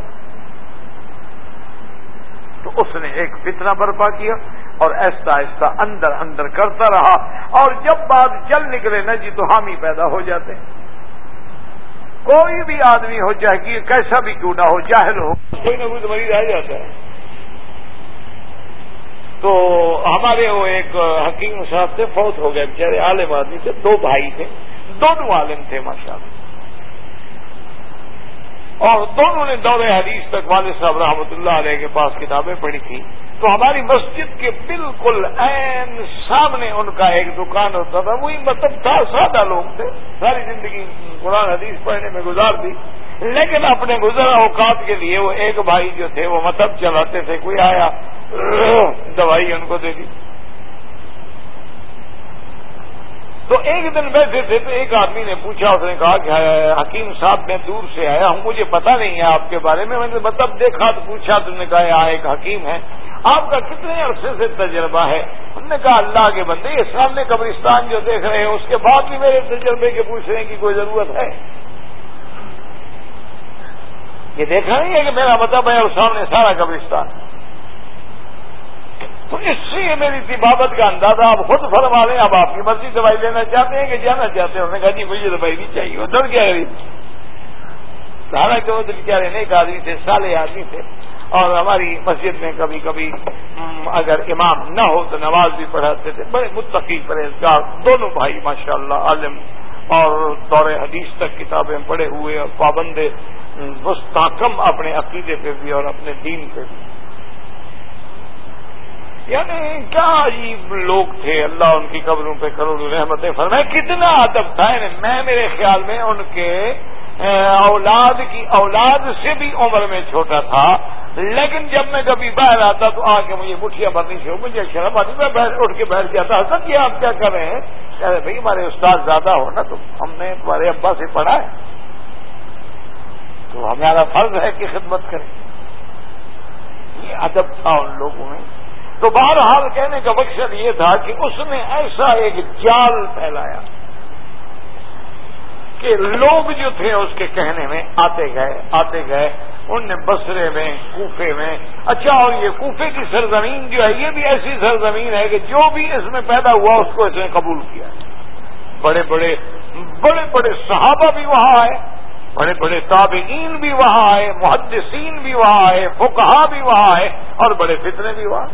تو اس نے ایک فتنہ برپا کیا اور ایسا ایسا اندر اندر کرتا رہا، اور جب بات چل نکلے نا جی تو حامی پیدا ہو جاتے ہیں۔ کوئی بھی آدمی ہو، چاہے کہ کیسا بھی کیوں نہ ہو، جاہل ہو، کوئی نہ کوئی تو مریض آ جاتا ہے۔ تو ہمارے وہ ایک حکیم صاحب تھے، فوت ہو گئے بیچارے، عالم آدمی تھے، 2 بھائی تھے، دونوں عالم تھے ماشاءاللہ، اور دونوں نے دور حدیث تک والد صاحب رحمۃ اللہ علیہ کے پاس کتابیں پڑھی تھی۔ تو ہماری مسجد کے بالکل عین سامنے ان کا ایک دکان ہوتا تھا، وہی مطلب تھا، سادہ لوگ تھے، ساری زندگی قرآن حدیث پڑھنے میں گزار دی، لیکن اپنے گزرا اوقات کے لیے وہ ایک بھائی جو تھے وہ مطلب چلاتے تھے، کوئی آیا دوائی ان کو دے دی۔ تو ایک دن بیٹھے تھے تو ایک آدمی نے پوچھا، اس نے کہا کہ حکیم صاحب میں دور سے آیا ہوں، مجھے پتہ نہیں ہے آپ کے بارے میں نے مطلب دیکھا تو پوچھا، تم نے کہا یہاں ایک حکیم ہے، آپ کا کتنے عرصے سے تجربہ ہے؟ ہم نے کہا اللہ کے بندے، یہ سامنے قبرستان جو دیکھ رہے ہیں اس کے بعد بھی میرے تجربے کے پوچھنے کی کوئی ضرورت ہے؟ یہ دیکھا نہیں ہے کہ میرا مطلب ہے اور سامنے سارا قبرستان؟ تو اس سے میری طبابت کا اندازہ آپ خود فرما لیں، اب آپ کی مرضی دوائی لینا چاہتے ہیں کہ جانا چاہتے ہیں؟ انہوں نے کہا جی مجھے دوائی نہیں چاہیے، وہ ڈر گیا حالانکہ وہ تو بیچارے نیک آدمی تھے، صالح آدمی تھے، اور ہماری مسجد میں کبھی کبھی اگر امام نہ ہو تو نماز بھی پڑھاتے تھے، بڑے متقی پرہیزگار دونوں بھائی ماشاءاللہ، عالم اور دور حدیث تک کتابیں پڑھے ہوئے اور پابند مستحکم اپنے عقیدے پہ بھی اور اپنے دین پہ بھی۔ یعنی کیا عجیب لوگ تھے، اللہ ان کی قبروں پہ کروڑوں رحمتیں فرمائے۔ کتنا ادب تھا، میں میرے خیال میں ان کے اولاد سے بھی عمر میں چھوٹا تھا، لیکن جب میں کبھی باہر آتا تو آ کے مجھے مٹھیاں بھرنی سے مجھے شرم آتی، میں اٹھ کے بیٹھ جاتا، حضرت یہ آپ کیا کر رہے ہیں؟ کہہ رہے بھائی ہمارے استاد زیادہ ہو نا، تو ہم نے تمہارے ابا سے پڑھا ہے تو ہمارا فرض ہے کہ خدمت کریں۔ یہ ادب تھا ان لوگوں میں۔ تو بہرحال کہنے کا مقصد یہ تھا کہ اس نے ایسا ایک جال پھیلایا کہ لوگ جو تھے اس کے کہنے میں آتے گئے، ان نے بصرے میں، کوفے میں، اچھا اور یہ کوفے کی سرزمین جو ہے یہ بھی ایسی سرزمین ہے کہ جو بھی اس میں پیدا ہوا اس کو اس نے قبول کیا، بڑے بڑے صحابہ بھی وہاں آئے، بڑے بڑے تابعین بھی وہاں آئے، محدثین بھی وہاں آئے، فقہا بھی وہاں آئے، اور بڑے فتنے بھی وہاں۔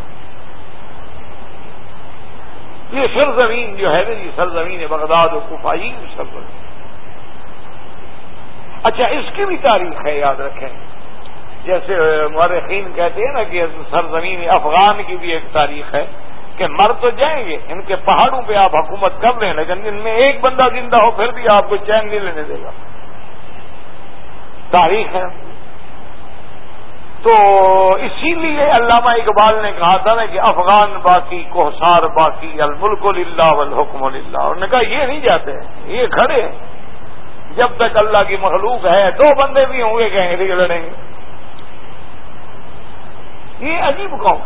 یہ سرزمین جو ہے نا یہ سرزمین بغداد و کوفہ، یہ سرزمین، اچھا اس کی بھی تاریخ ہے، یاد رکھیں، جیسے مورخین کہتے ہیں نا کہ سرزمین افغان کی بھی ایک تاریخ ہے کہ مر تو جائیں گے، ان کے پہاڑوں پہ آپ حکومت کر لیں، لیکن ان میں ایک بندہ زندہ ہو پھر بھی آپ کو چین نہیں لینے دے گا، تاریخ ہے۔ تو اسی لیے علامہ اقبال نے کہا تھا نا کہ افغان باقی کوہسار باقی الملک للہ والحکم للہ، انہوں نے کہا یہ نہیں جاتے، یہ کھڑے ہیں، جب تک اللہ کی مخلوق ہے 2 بندے بھی ہوں گے کہیں گے لڑیں گے۔ یہ عجیب قوم۔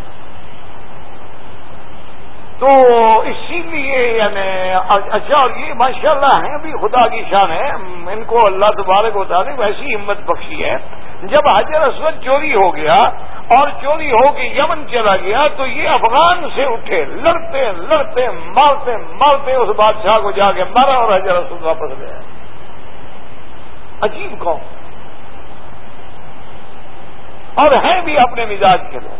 تو اسی لیے یعنی اچھا، اور یہ ماشاءاللہ ہیں بھی، خدا کی شان ہے، ان کو اللہ تبارک و تعالی ویسی ہمت بخشی ہے۔ جب حجر اسود چوری ہو گیا اور چوری ہو کے یمن چلا گیا تو یہ افغان سے اٹھے، لڑتے مارتے اس بادشاہ کو جا کے مارا اور حجر اسود واپس گیا۔ عجیب قوم، اور ہیں بھی اپنے مزاج کے لوگ،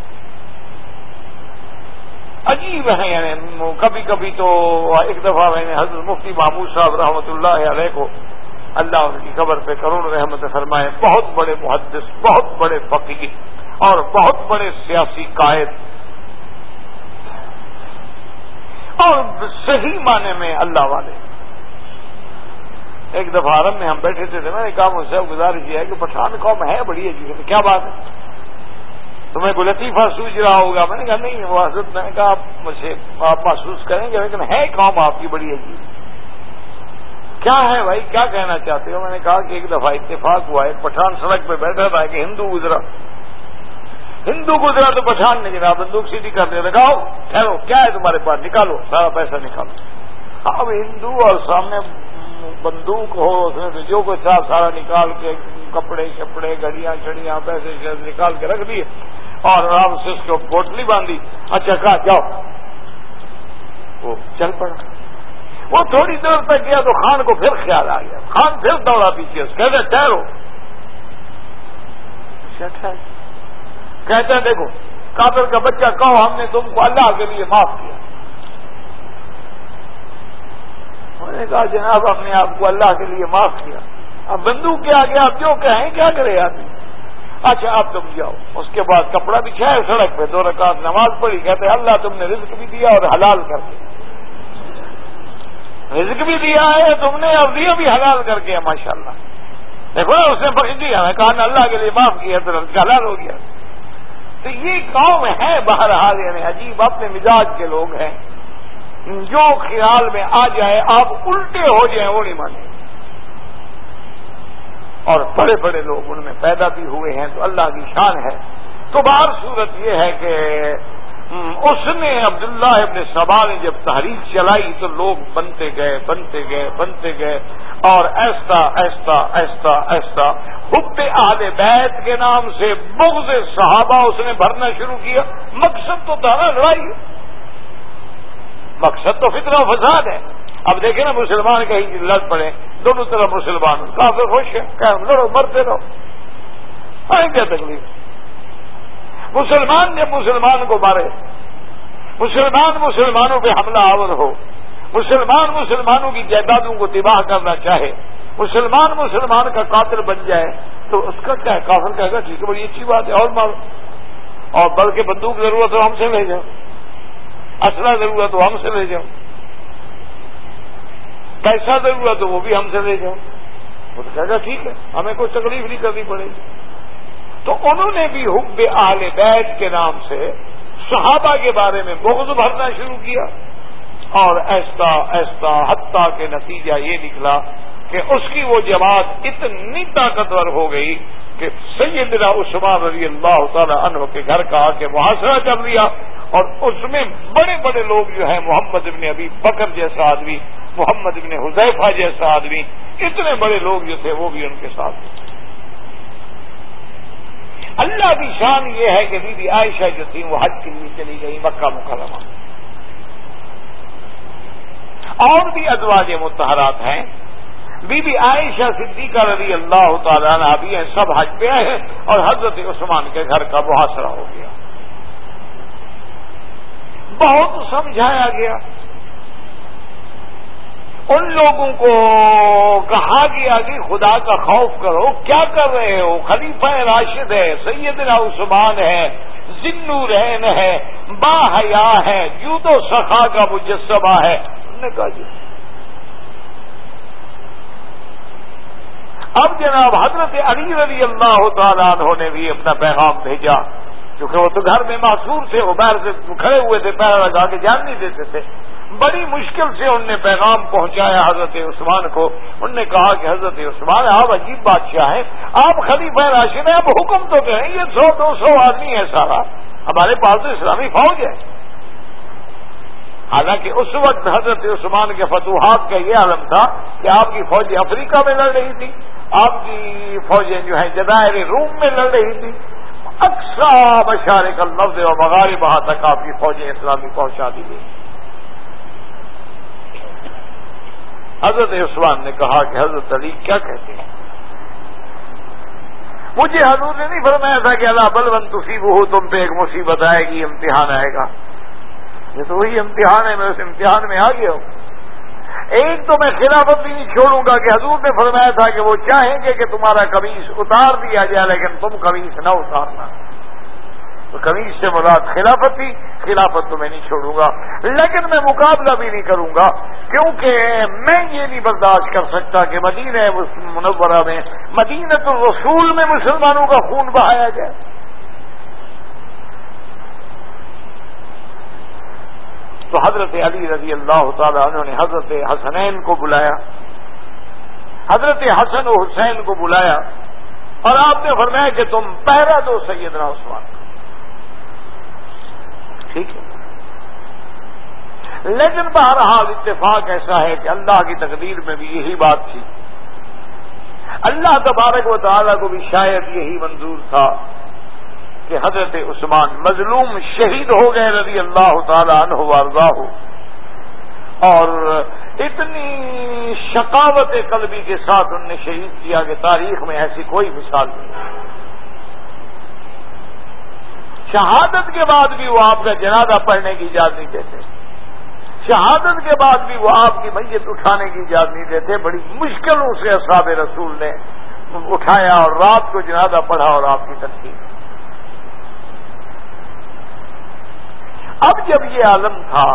عجیب ہیں۔ یعنی کبھی کبھی تو ایک دفعہ میں نے حضرت مفتی محمود صاحب رحمۃ اللہ علیہ کو، اللہ ان کی قبر پہ کروڑ رحمت فرمائے، بہت بڑے محدث، بہت بڑے فقیہ اور بہت بڑے سیاسی قائد، اور صحیح معنی میں اللہ والے. ایک دفعہ حرم میں ہم بیٹھے تھے, میں نے کہا مجھ سے گزارش یہ ہے کہ پٹھان قوم ہے بڑی عجیب. کیا بات ہے, تمہیں کوئی لطیفہ سوچ رہا ہوگا. میں نے کہا نہیں وہ حضرت, میں نے کہا آپ محسوس کریں گے, لیکن ہے قوم آپ کی بڑی عجیب. کیا ہے بھائی, کیا کہنا چاہتے ہو؟ میں نے کہا کہ ایک دفعہ اتفاق ہوا, ایک پٹھان سڑک پہ بیٹھا تھا کہ ہندو گزرا تو پٹھان نے جناب بندوق سیدھی کر دیا, لگاؤ ٹھہرو, کیا ہے تمہارے پاس, نکالو سارا پیسہ نکالو. اب ہندو اور سامنے بندوق ہو, اس نے جو کچھ تھا سارا نکال کے, کپڑے شپڑے گھڑیاں چھڑیاں پیسے نکال کے رکھ دیے اور آرام سے اس کو پوٹلی باندھی. اچھا کہا جاؤ, وہ چل پڑا. وہ تھوڑی دیر تک گیا تو خان کو پھر خیال آ گیا. خان پھر دوڑا پیچھے, کہتے ٹھہرو. کہتے ہیں دیکھو کافر کا بچہ, کہو ہم نے تم کو اللہ کے لیے معاف کیا. انہوں نے کہا جناب ہم نے آپ کو اللہ کے لیے معاف کیا. اب بندوق کے آگے آپ جو کہیں کیا کرے آدمی. اچھا اب تم جاؤ. اس کے بعد کپڑا بچھایا سڑک پہ, 2 رکعت نماز پڑھی. کہتے اللہ تم نے رزق بھی دیا اور حلال کر کے, رزق بھی دیا ہے تم نے اور دیا بھی حلال کر کے. ماشاءاللہ دیکھو اس نے بخش دیا. میں کہا اللہ کے لیے معاف کیا تو رزق حلال ہو گیا. تو یہ قوم ہے بہرحال, یعنی عجیب اپنے مزاج کے لوگ ہیں. جو خیال میں آ جائے آپ الٹے ہو جائیں وہ نہیں مانیں. اور بڑے بڑے لوگ ان میں پیدا بھی ہوئے ہیں تو اللہ کی شان ہے. تو بہر صورت یہ ہے کہ اس نے عبداللہ ابن سبا نے جب تحریک چلائی تو لوگ بنتے گئے اور ایسا حب اہل بیت کے نام سے بغض صحابہ اس نے بھرنا شروع کیا. مقصد تو تھا نا لڑائی, مقصد تو فتنہ و فساد ہے. اب دیکھیں نا مسلمان کہیں لڑ پڑے, دونوں طرف مسلمان, کافر خوش ہیں, کہ لڑو مرتے رہو, کیا تکلیف. مسلمان جب مسلمان کو مارے, مسلمان مسلمانوں پہ حملہ آور ہو, مسلمان مسلمانوں کی جائیدادوں کو تباہ کرنا چاہے, مسلمان مسلمان کا قاتل بن جائے تو اس کا کیا ہے؟ کافر کہے گا ٹھیک ہے بڑی اچھی بات ہے اور مارو, اور بلکہ بندوق ضرورت ہو ہم سے لے جاؤ, اسلحہ ضرورت ہو ہم سے لے جاؤ, پیسہ ضرورت ہو وہ بھی ہم سے لے جاؤ. وہ تو کہے گا ٹھیک ہے ہمیں کوئی تکلیف نہیں کرنی پڑے گی. تو انہوں نے بھی حب اہل بیت کے نام سے صحابہ کے بارے میں بغض بھرنا شروع کیا, اور ایسا حتیٰ کہ نتیجہ یہ نکلا کہ اس کی وہ جماعت اتنی طاقتور ہو گئی کہ سیدنا عثمان رضی اللہ تعالی عنہ کے گھر کا آ کے محاصرہ کر لیا. اور اس میں بڑے بڑے لوگ جو ہیں, محمد ابن ابی بکر جیسا آدمی, محمد ابن حذیفہ جیسا آدمی, اتنے بڑے لوگ جو تھے وہ بھی ان کے ساتھ تھے. اللہ کی شان یہ ہے کہ بی بی عائشہ جو تھی وہ حج کے لیے چلی گئی مکہ مکرمہ. اور بھی ازواج مطہرات ہیں, بی بی عائشہ صدیقہ رضی اللہ تعالیٰ عنہا بھی ہیں, سب حج پہ آئے ہیں اور حضرت عثمان کے گھر کا محاصرہ ہو گیا. بہت سمجھایا گیا, ان لوگوں کو کہا گیا کہ خدا کا خوف کرو, کیا کر رہے ہو, خلیفہ راشد ہے, سیدنا عثمان ہے, ذی-النورین ہے, با حیا ہے, جود و سخا کا مجسمہ ہے. انہوں نے کہا جی. اب جناب حضرت علی رضی اللہ تعالیٰ عنہ نے بھی اپنا پیغام بھیجا, کیونکہ وہ تو گھر میں محصور تھے, وہ باہر سے کھڑے ہوئے تھے, پیر لگا کے جان نہیں دیتے تھے. بڑی مشکل سے انہوں نے پیغام پہنچایا حضرت عثمان کو. انہوں نے کہا کہ حضرت عثمان آپ عجیب بادشاہ ہیں, آپ خلیفہ راشد ہیں, آپ حکم تو کریں, یہ 100-200 آدمی ہے سارا, ہمارے پاس تو اسلامی فوج ہے. حالانکہ اس وقت حضرت عثمان کے فتوحات کا یہ عالم تھا کہ آپ کی فوجیں افریقہ میں لڑ رہی تھی, آپ کی فوجیں جو ہیں جزائر روم میں لڑ رہی تھی, اقصی مشارق الارض و مغاربہا تک آپ کی فوجیں اسلامی پہنچا دی گئی. حضرت عثمان نے کہا کہ حضرت علی کیا کہتے ہیں, مجھے حضور نے نہیں فرمایا تھا کہ اللہ بلون تصیبہ, تم پہ ایک مصیبت آئے گی, امتحان آئے گا. یہ تو وہی امتحان ہے, میں اس امتحان میں آ گیا ہوں. ایک تو میں خلافت بھی نہیں چھوڑوں گا کہ حضور نے فرمایا تھا کہ وہ چاہیں گے کہ تمہارا قمیص اتار دیا جائے لیکن تم قمیص نہ اتارنا. تو قمیص سے مراد خلافت تھی، خلافت تو میں نہیں چھوڑوں گا، لیکن میں مقابلہ بھی نہیں کروں گا، کیونکہ میں یہ نہیں برداشت کر سکتا کہ مدینہ منورہ میں، مدینہ الرسول میں مسلمانوں کا خون بہایا جائے۔ تو حضرت علی رضی اللہ تعالی عنہ نے حضرت حسنین کو بلایا، حضرت حسن و حسین کو بلایا، اور آپ نے فرمایا کہ تم پہرا دو سیدنا عثمان کو، ٹھیک ہے۔ لیکن بہرحال اتفاق ایسا ہے کہ اللہ کی تقدیر میں بھی یہی بات تھی، اللہ تبارک و تعالی کو بھی شاید یہی منظور تھا کہ حضرت عثمان مظلوم شہید ہو گئے رضی اللہ تعالی عنہ وارضاہ، اور اتنی شقاوت قلبی کے ساتھ ان نے شہید کیا کہ تاریخ میں ایسی کوئی مثال نہیں۔ شہادت کے بعد بھی وہ آپ کا جنازہ پڑھنے کی اجازت نہیں دیتے، شہادت کے بعد بھی وہ آپ کی میت اٹھانے کی اجازت نہیں دیتے، بڑی مشکلوں سے اصحاب رسول نے اٹھایا اور رات کو جنازہ پڑھا اور آپ کی تدفین۔ اب جب یہ عالم تھا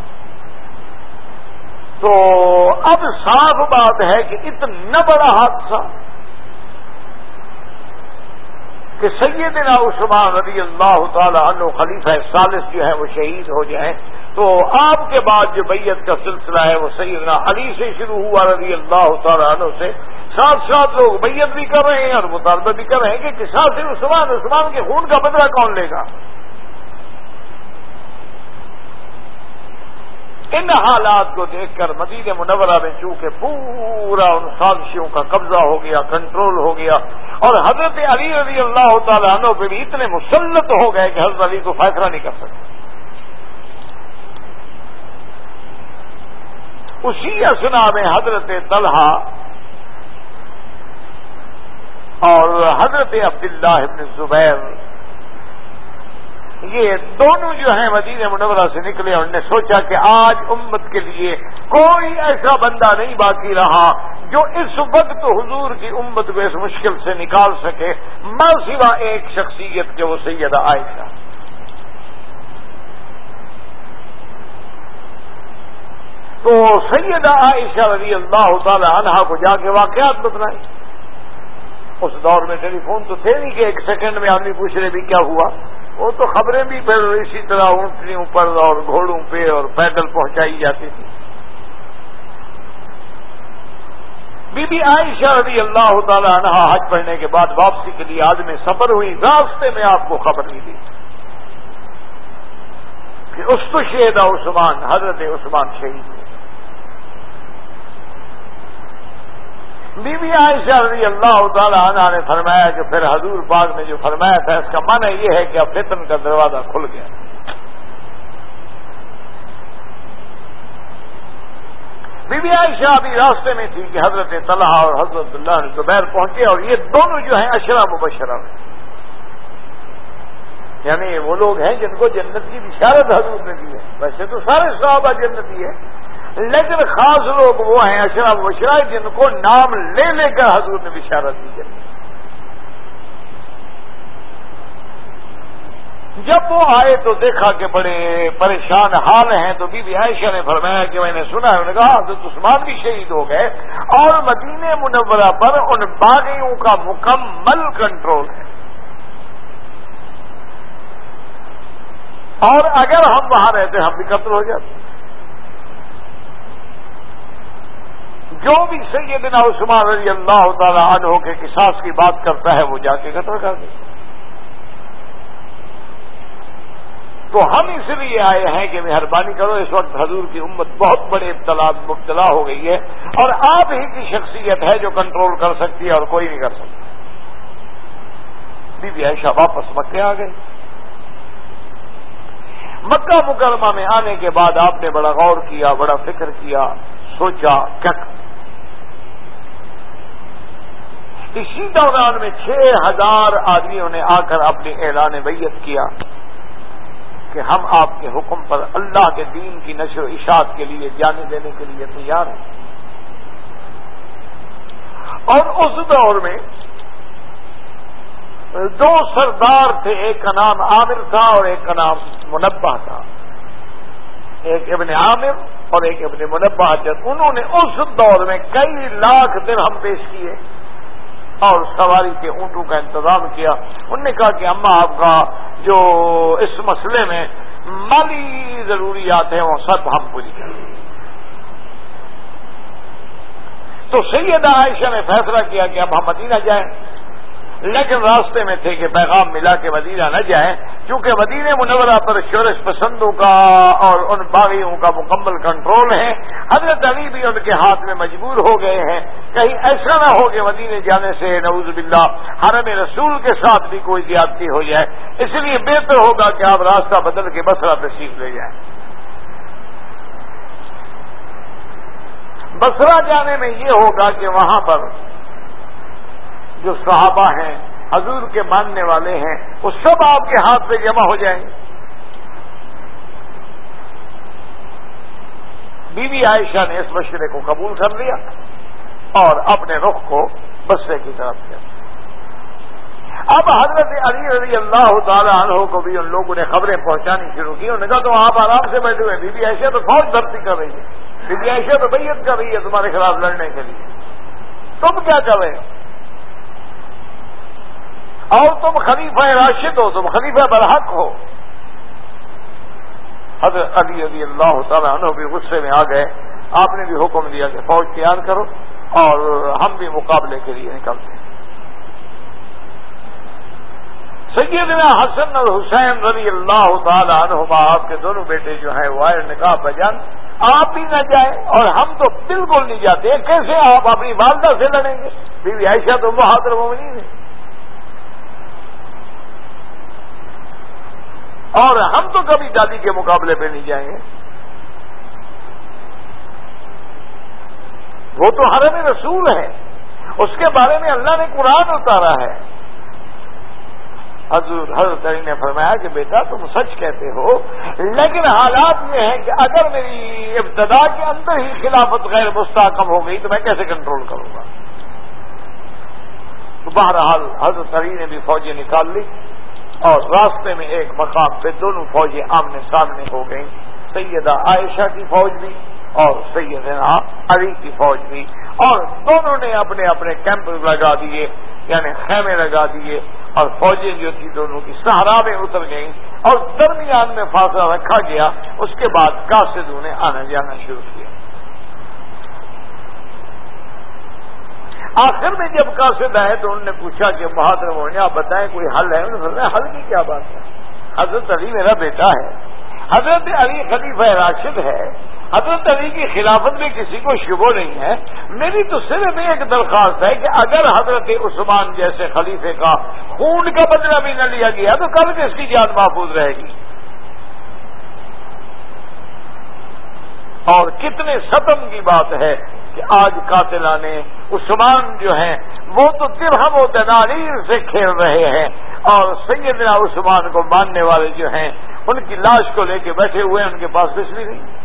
تو اب صاف بات ہے کہ اتنا بڑا حادثہ کہ سیدنا عثمان رضی اللہ تعالی عنہ خلیفہ ثالث جو ہے وہ شہید ہو جائیں، تو آپ کے بعد جو بیعت کا سلسلہ ہے وہ سیدنا علی سے شروع ہوا رضی اللہ تعالی عنہ سے، ساتھ ساتھ لوگ بیعت بھی کر رہے ہیں اور مطالبہ بھی کر رہے ہیں کہ قصاص عثمان کے خون کا بدلہ کون لے گا۔ ان حالات کو دیکھ کر مدینہ منورہ میں چونکہ پورا ان سازشوں کا قبضہ ہو گیا، کنٹرول ہو گیا، اور حضرت علی رضی اللہ تعالی عنہ پہ بھی اتنے مسلط ہو گئے کہ حضرت علی کو فیصلہ نہیں کر سکتے۔ اسی اثنا میں حضرت طلحہ اور حضرت عبداللہ ابن زبیر یہ دونوں جو ہیں مدینہ منورہ سے نکلے، اور نے سوچا کہ آج امت کے لیے کوئی ایسا بندہ نہیں باقی رہا جو اس وقت حضور کی امت کو اس مشکل سے نکال سکے، ما سوا ایک شخصیت کے وہ سیدہ عائشہ۔ تو سیدہ عائشہ رضی اللہ تعالی عنہا کو جا کے واقعات بتلائیں۔ اس دور میں ٹیلی فون تو تھے نہیں کہ ایک سیکنڈ میں آدمی پوچھ رہے بھی کیا ہوا، وہ تو خبریں بھی پھر اسی طرح اونٹنیوں پر اور گھوڑوں پہ اور پیدل پہنچائی جاتی تھی۔ بی بی عائشہ رضی اللہ تعالی عنہا حج پڑھنے کے بعد واپسی کے لیے آج میں سفر ہوئی، راستے میں آپ کو خبر ملی کہ استشہد عثمان، حضرت عثمان شہید ہوئے۔ بی بی عائشہ رضی اللہ تعالی عنہا نے فرمایا کہ پھر حضور پاک نے جو فرمایا تھا اس کا معنی یہ ہے کہ اب فتن کا دروازہ کھل گیا۔ بی بی عائشہ ابھی راستے میں تھی کہ حضرت طلحہ اور حضرت اللہ بن زبیر پہنچے، اور یہ دونوں جو ہیں عشرہ مبشرہ میں، یعنی وہ لوگ ہیں جن کو جنت کی بشارت حضور نے دی ہے۔ ویسے تو سارے صحابہ جنتی ہے، لیکن خاص لوگ وہ ہیں عشرہ مبشرہ جن کو نام لے لے کر حضور نے بشارت دی جنت۔ جب وہ آئے تو دیکھا کہ بڑے پریشان حال ہیں، تو بی بی عائشہ نے فرمایا کہ میں نے سنا ہے، انہوں نے کہا حضرت عثمان بھی شہید ہو گئے، اور مدینہ منورہ پر ان باغیوں کا مکمل کنٹرول ہے، اور اگر ہم وہاں رہتے ہم بھی قتل ہو جاتے۔ جو بھی سیدنا عثمان رضی اللہ تعالی عنہ کے قصاص کی بات کرتا ہے وہ جا کے قتل کر دیتا۔ تو ہم اس لیے آئے ہیں کہ مہربانی کرو، اس وقت حضور کی امت بہت بڑے مبتلا ہو گئی ہے، اور آپ ہی کی شخصیت ہے جو کنٹرول کر سکتی ہے اور کوئی نہیں کر سکتا۔ بی بی عائشہ واپس مکے آ گئے۔ مکہ مکرمہ میں آنے کے بعد آپ نے بڑا غور کیا، بڑا فکر کیا، سوچا کیا۔ اسی دوران میں 6000 آدمیوں نے آ کر اپنے اعلان بیعت کیا کہ ہم آپ کے حکم پر اللہ کے دین کی نشر و اشاعت کے لیے جانے دینے کے لیے تیار ہیں۔ اور اس دور میں دو سردار تھے، ایک کا نام عامر تھا اور ایک کا نام منبہ تھا، ایک ابن عامر اور ایک ابن منبہ، انہوں نے اس دور میں کئی لاکھ درہم پیش کیے اور سواری کے اونٹوں کا انتظام کیا۔ انہوں نے کہا کہ اماں آپ کا جو اس مسئلے میں مالی ضروریات ہیں وہ سب ہم پوری کریں گے۔ تو سیدہ عائشہ نے فیصلہ کیا کہ اب ہم مدینہ جائیں، لیکن راستے میں تھے کہ پیغام ملا کہ مدینہ نہ جائیں، کیونکہ مدینہ منورہ پر شورش پسندوں کا اور ان باغیوں کا مکمل کنٹرول ہے۔ حضرت علی بھی ان کے ہاتھ میں مجبور ہو گئے ہیں، کہیں ایسا نہ ہو کہ مدینہ جانے سے نعوذ باللہ حرم رسول کے ساتھ بھی کوئی زیادتی ہو جائے، اس لیے بہتر ہوگا کہ آپ راستہ بدل کے بصرہ تشریف لے جائیں۔ بصرہ جانے میں یہ ہوگا کہ وہاں پر جو صحابہ ہیں، حضور کے ماننے والے ہیں، وہ سب آپ کے ہاتھ پہ جمع ہو جائیں گے۔ بی بی عائشہ نے اس مشورے کو قبول کر لیا اور اپنے رخ کو بصرے کی طرف کیا۔ اب حضرت علی رضی اللہ تعالی عنہ کو بھی ان لوگوں نے خبریں پہنچانی شروع کی۔ انہوں نے کہا تو آپ آرام سے بیٹھے ہوئے، بی بی عائشہ تو فوج بھرتی کر رہی ہے، بی بی عائشہ تو بیعت کر رہی ہے تمہارے خلاف لڑنے کے لیے، تم کیا کر رہے ہو؟ اور تم خلیفہ راشد ہو، تم خلیفہ برحق ہو۔ حضرت علی رضی اللہ تعالیٰ عنہ بھی غصے میں آ گئے۔ آپ نے بھی حکم دیا کہ فوج تیار کرو اور ہم بھی مقابلے کے لیے نکلتے ہیں۔ سیدنا حسن اور حسین رضی اللہ تعالیٰ عنہما، آپ کے دونوں بیٹے جو ہیں وہ نکاح بجان، آپ بھی نہ جائیں اور ہم تو بالکل نہیں جاتے، کیسے آپ اپنی والدہ سے لڑیں گے؟ بی بی عائشہ تو امہات المومنین ہے، اور ہم تو کبھی دادی کے مقابلے پہ نہیں جائیں گے، وہ تو حرم رسول ہے، اس کے بارے میں اللہ نے قرآن اتارا ہے۔ حضرت علی نے فرمایا کہ بیٹا تم سچ کہتے ہو، لیکن حالات یہ ہیں کہ اگر میری ابتدا کے اندر ہی خلافت غیر مستحکم ہو گئی تو میں کیسے کنٹرول کروں گا؟ تو بہرحال حضرت علی نے بھی فوجیں نکال لی اور راستے میں ایک مقام پہ دونوں فوجیں آمنے سامنے ہو گئیں، سیدہ عائشہ کی فوج بھی اور سیدنا علی کی فوج بھی، اور دونوں نے اپنے اپنے کیمپ لگا دیے، یعنی خیمے لگا دیے، اور فوجیں جو تھی دونوں کی صحرا میں اتر گئیں اور درمیان میں فاصلہ رکھا گیا۔ اس کے بعد قاصدوں نے آنا جانا شروع کیا۔ آخر میں جب قاصد آئے تو انہوں نے پوچھا کہ بہادر مولانا آپ بتائیں کوئی حل ہے؟ انہوں نے فرمایا حل کی کیا بات ہے، حضرت علی میرا بیٹا ہے، حضرت علی خلیفہ راشد ہے، حضرت علی کی خلافت میں کسی کو شبہ نہیں ہے، میری تو صرف ایک درخواست ہے کہ اگر حضرت عثمان جیسے خلیفے کا خون کا بدلہ بھی نہ لیا گیا تو کل کس کی جان محفوظ رہے گی؟ اور کتنے ستم کی بات ہے کہ آج قاتلان عثمان جو ہیں وہ تو درہم و دنانیر سے کھیل رہے ہیں، اور سیدنا عثمان کو ماننے والے جو ہیں ان کی لاش کو لے کے بیٹھے ہوئے ہیں، ان کے پاس کچھ بھی نہیں۔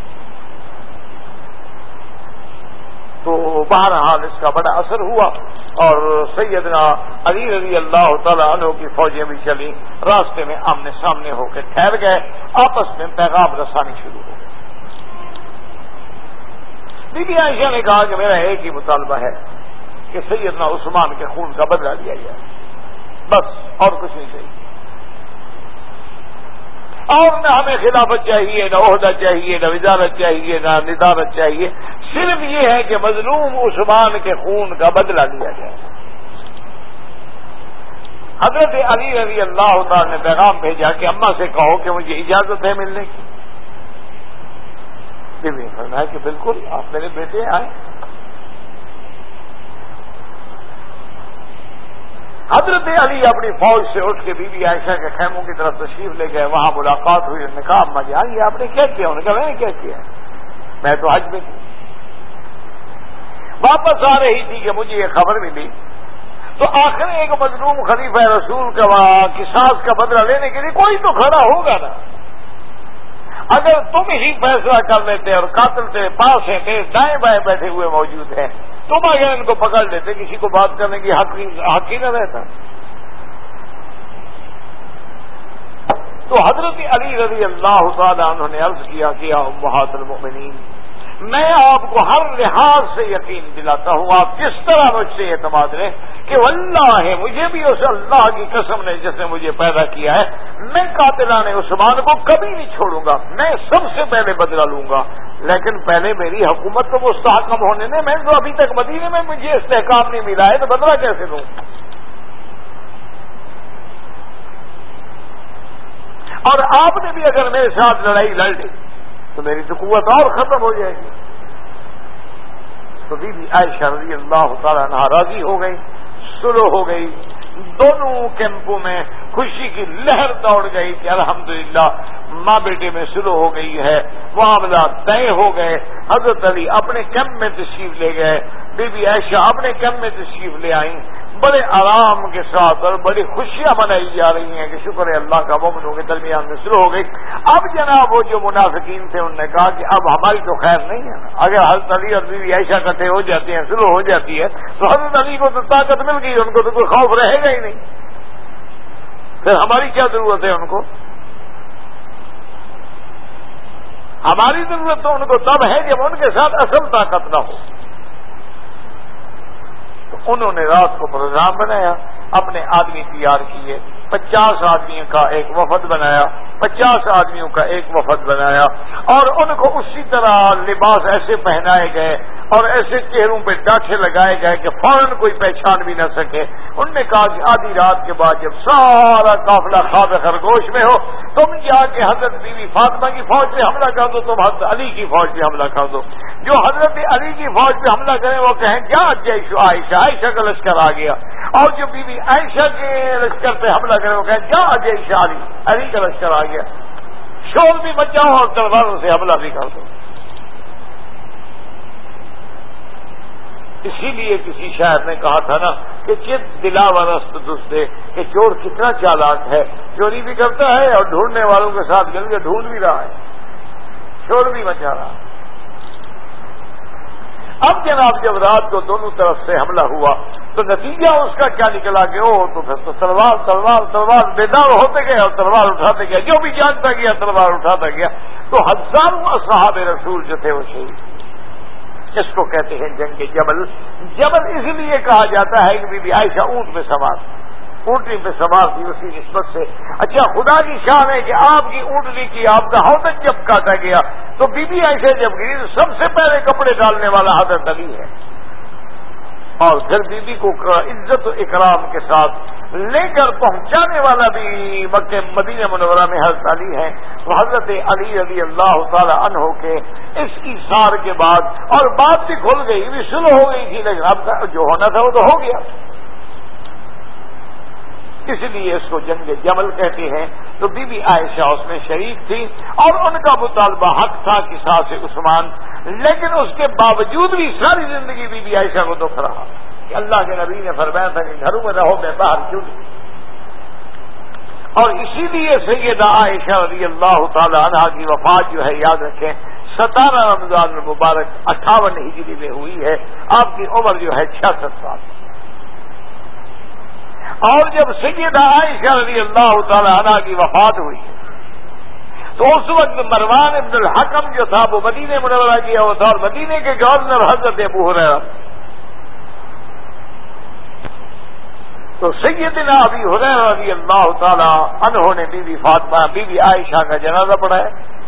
تو بہرحال اس کا بڑا اثر ہوا اور سیدنا علی رضی اللہ تعالی عنہ کی فوجیں بھی چلی، راستے میں آمنے سامنے ہو کے ٹھہر گئے، آپس میں پیغام رسانی شروع ہو گئی۔ بی بی عائشہ نے کہا کہ میرا ایک ہی مطالبہ ہے کہ سیدنا عثمان کے خون کا بدلہ لیا جائے، بس اور کچھ نہیں چاہیے، اور نہ ہمیں خلافت چاہیے، نہ عہدہ چاہیے، نہ وزارت چاہیے، نہ ندارت چاہیے، صرف یہ ہے کہ مظلوم عثمان کے خون کا بدلہ لیا جائے۔ حضرت علی رضی اللہ تعالی نے پیغام بھیجا کہ اماں سے کہو کہ مجھے اجازت ہے ملنے کی۔ بی بی نے فرمایا کہ بالکل آپ میرے بیٹے آئیں۔ حضرت علی اپنی فوج سے اٹھ کے بی بی عائشہ کے خیموں کی طرف تشریف لے گئے، وہاں ملاقات ہوئی، انہوں نے کہا اما جان یہ آپ نے کیا کیا؟ انہوں نے کہا میں نے کیا کیا، میں تو حج میں تھی، واپس آ رہی تھی کہ مجھے یہ خبر ملی، تو آخر ایک مظلوم خلیفہ رسول کا قصاص کا بدلہ لینے کے لیے کوئی تو کھڑا ہوگا نا، اگر تم ہی فیصلہ کر لیتے اور قاتل تیرے پاس ہیں، تیرے دائیں بائیں بیٹھے ہوئے موجود ہیں، تم اگر ان کو پکڑ لیتے کسی کو بات کرنے کی حق ہی نہ رہتا۔ تو حضرت علی رضی اللہ تعالیٰ عنہ نے عرض کیا کہ یا امہات المؤمنین، میں آپ کو ہر لحاظ سے یقین دلاتا ہوں، آپ کس طرح مجھ سے اعتماد رہیں کہ واللہ مجھے بھی اس اللہ کی قسم نے جس نے مجھے پیدا کیا ہے، میں قاتلان عثمان کو کبھی نہیں چھوڑوں گا، میں سب سے پہلے بدلہ لوں گا، لیکن پہلے میری حکومت تو مستحکم ہونے دیں، میں تو ابھی تک مدینے میں مجھے استحکام نہیں ملا ہے تو بدلہ کیسے لوں؟ اور آپ نے بھی اگر میرے ساتھ لڑائی لڑ لی تو میری تو قوت اور ختم ہو جائے گی۔ تو بی بی عائشہ رضی اللہ تعالیٰ عنہا راضی ہو گئی، صلح ہو گئی، دونوں کیمپوں میں خوشی کی لہر دوڑ گئی کہ الحمدللہ ماں بیٹے میں صلح ہو گئی ہے، معاملہ طے ہو گئے۔ حضرت علی اپنے کیمپ میں تشریف لے گئے، بی بی عائشہ اپنے کیمپ میں تشریف لے آئیں، بڑے آرام کے ساتھ اور بڑی خوشیاں منائی جا رہی ہیں کہ شکر ہے اللہ کا، مومنوں کے درمیان میں صلح ہو گئی۔ اب جناب وہ جو منافقین تھے انہوں نے کہا کہ اب ہماری تو خیر نہیں ہے، اگر حضرت علی اور بی بی عائشہ اکٹھے ہو جاتے ہیں، صلح ہو جاتی ہے، تو حضرت علی کو تو طاقت مل گئی، ان کو تو کوئی خوف رہے گا ہی نہیں، پھر ہماری کیا ضرورت ہے ان کو؟ ہماری ضرورت تو ان کو تب ہے جب ان کے ساتھ اصل طاقت نہ ہو۔ تو انہوں نے رات کو پروگرام بنایا، اپنے آدمی تیار کیے، 50 آدمیوں کا ایک وفد بنایا، 50 آدمیوں کا ایک وفد بنایا، اور ان کو اسی طرح لباس ایسے پہنائے گئے اور ایسے چہروں پہ ڈاٹھے لگائے گئے کہ فوراً کوئی پہچان بھی نہ سکے۔ انہوں نے کہا کہ آدھی رات کے بعد جب سارا قافلہ خواب خرگوش میں ہو، تم جا کے حضرت بی بی فاطمہ کی فوج پہ حملہ کر دو، تم حضرت علی کی فوج پہ حملہ کر دو۔ جو حضرت علی کی فوج پہ حملہ کریں وہ کہیں جا جیش عائشہ، عائشہ کا لشکر آ گیا، اور جو بی بی عائشہ کے لشکر پہ حملہ کریں وہ کہیں جا جیش علی، علی کا لشکر آ گیا۔ شور بھی مچاؤ اور تلواروں سے حملہ بھی کر دو۔ اسی لیے کسی شاعر نے کہا تھا نا کہ چت دلاورست دوسرے کہ چور کتنا چالاک ہے، چوری بھی کرتا ہے اور ڈھونڈنے والوں کے ساتھ مل کے ڈھونڈ بھی رہا ہے، شور بھی مچا رہا ہے۔ اب جناب جب رات کو دونوں طرف سے حملہ ہوا تو نتیجہ اس کا کیا نکلا کہ تو پھر تو تلوار تلوار تلوار، بیدار ہوتے گئے اور تلوار اٹھاتے گئے، جو بھی جانتا گیا تلوار اٹھاتا گیا، تو ہزاروں اصحاب رسول جو تھے وہ شہید۔ اس کو کہتے ہیں جنگ جبل۔ جبل اس لیے کہا جاتا ہے کہ بی بی عائشہ اونٹ پہ سوار، اونٹنی پہ سوار تھی، اسی نسبت سے۔ اچھا خدا کی شان ہے کہ آپ کی اونٹنی کی آپ کا ہودج جب کاٹا گیا تو بی بی عائشہ جب گری تو سب سے پہلے کپڑے ڈالنے والا حضرت علی ہے، اور پھر بی بی کو عزت و اکرام کے ساتھ لے کر پہنچانے والا بھی مکہ مدینہ منورہ میں حضرت علی ہے۔ تو حضرت علی رضی اللہ تعالی عنہ کے اس ایثار کے بعد اور بات بھی کھل گئی، بھی صلح ہو گئی تھی، لیکن اب جو ہونا تھا وہ تو ہو گیا، اس لیے اس کو جنگ جمل کہتے ہیں۔ تو بی بی عائشہ اس میں شریک تھی اور ان کا مطالبہ حق تھا قصاص عثمان، لیکن اس کے باوجود بھی ساری زندگی بی بی عائشہ کو دکھ رہا کہ اللہ کے نبی نے فرمایا تھا کہ گھروں میں رہو، میں باہر کیوں نہیں۔ اور اسی لیے سیدہ عائشہ رضی اللہ تعالی عنہا کی وفات جو ہے یاد رکھیں 17 رمضان المبارک 58 ہجری میں ہوئی ہے، آپ کی عمر جو ہے 66 سال۔ اور جب سیدہ عائشہ رضی اللہ تعالی عنہا کی وفات ہوئی تو اس وقت مروان ابن الحکم جو تھا وہ مدینہ منورہ کیا ہوا تھا، اور مدینے کے گورنر حضرت ابو ہریرہ۔ تو سیدنا ابی ہریرہ رضی اللہ تعالی عنہ نے بی بی فاطمہ بی بی عائشہ کا جنازہ پڑھایا،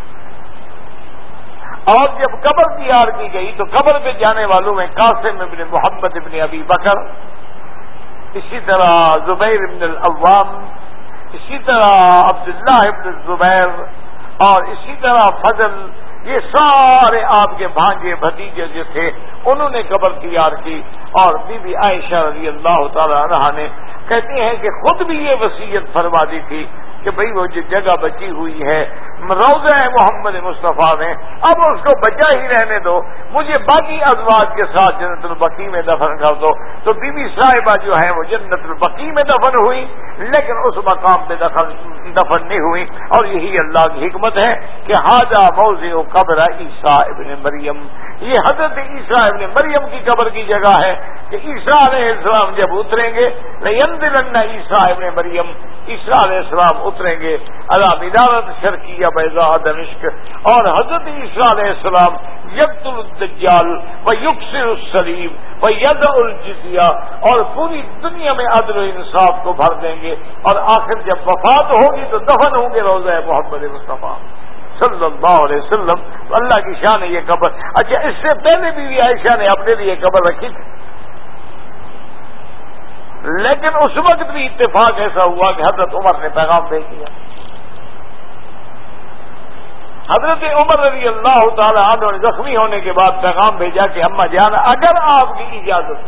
اور جب قبر تیار کی گئی تو قبر پہ جانے والوں میں قاسم ابن محمد ابن ابی بکر، اسی طرح زبیر ابن العوام، اسی طرح عبداللہ ابن الزبیر، اور اسی طرح فضل، یہ سارے آپ کے بھانجے بھتیجے جو تھے انہوں نے قبر تیار کی۔ اور بی بی عائشہ رضی اللہ تعالی عنہا نے کہتے ہیں کہ خود بھی یہ وصیت فرما دی تھی کہ بھئی وہ جو جگہ بچی ہوئی ہے روضہ محمد مصطفیٰ میں، اب اس کو بچا ہی رہنے دو، مجھے باقی ازواج کے ساتھ جنت البقیع میں دفن کر دو۔ تو بی بی صاحبہ جو ہے وہ جنت البقیع میں دفن ہوئی، لیکن اس مقام پہ دفن نہیں ہوئی، اور یہی اللہ کی حکمت ہے کہ ھذا موضع قبر عیسیٰ ابن مریم، یہ حضرت عیسیٰ ابن مریم کی قبر کی جگہ ہے کہ عیسیٰ علیہ السلام جب اتریں گے لینزلن عیسیٰ ابن مریم، عیسیٰ علیہ السلام اتریں گے علی مدارت شرقیہ بیضاء دمشق، اور حضرت عیسیٰ علیہ السلام یقتل الدجال ویکسر الصلیب ویضع الجزیہ، اور پوری دنیا میں عدل و انصاف کو بھر دیں گے، اور آخر جب وفات ہوگی تو دفن ہوں گے روضہ محمد مصطفیٰ صلی اللہ علیہ وسلم۔ تو اللہ کی شان ہے یہ قبر۔ اچھا، اس سے پہلے بھی عائشہ نے اپنے لیے قبر رکھی تھی، لیکن اس وقت بھی اتفاق ایسا ہوا کہ حضرت عمر نے پیغام بھیج دیا۔ حضرت عمر رضی اللہ تعالی عنہ نے زخمی ہونے کے بعد پیغام بھیجا کہ اما جان، اگر آپ کی اجازت،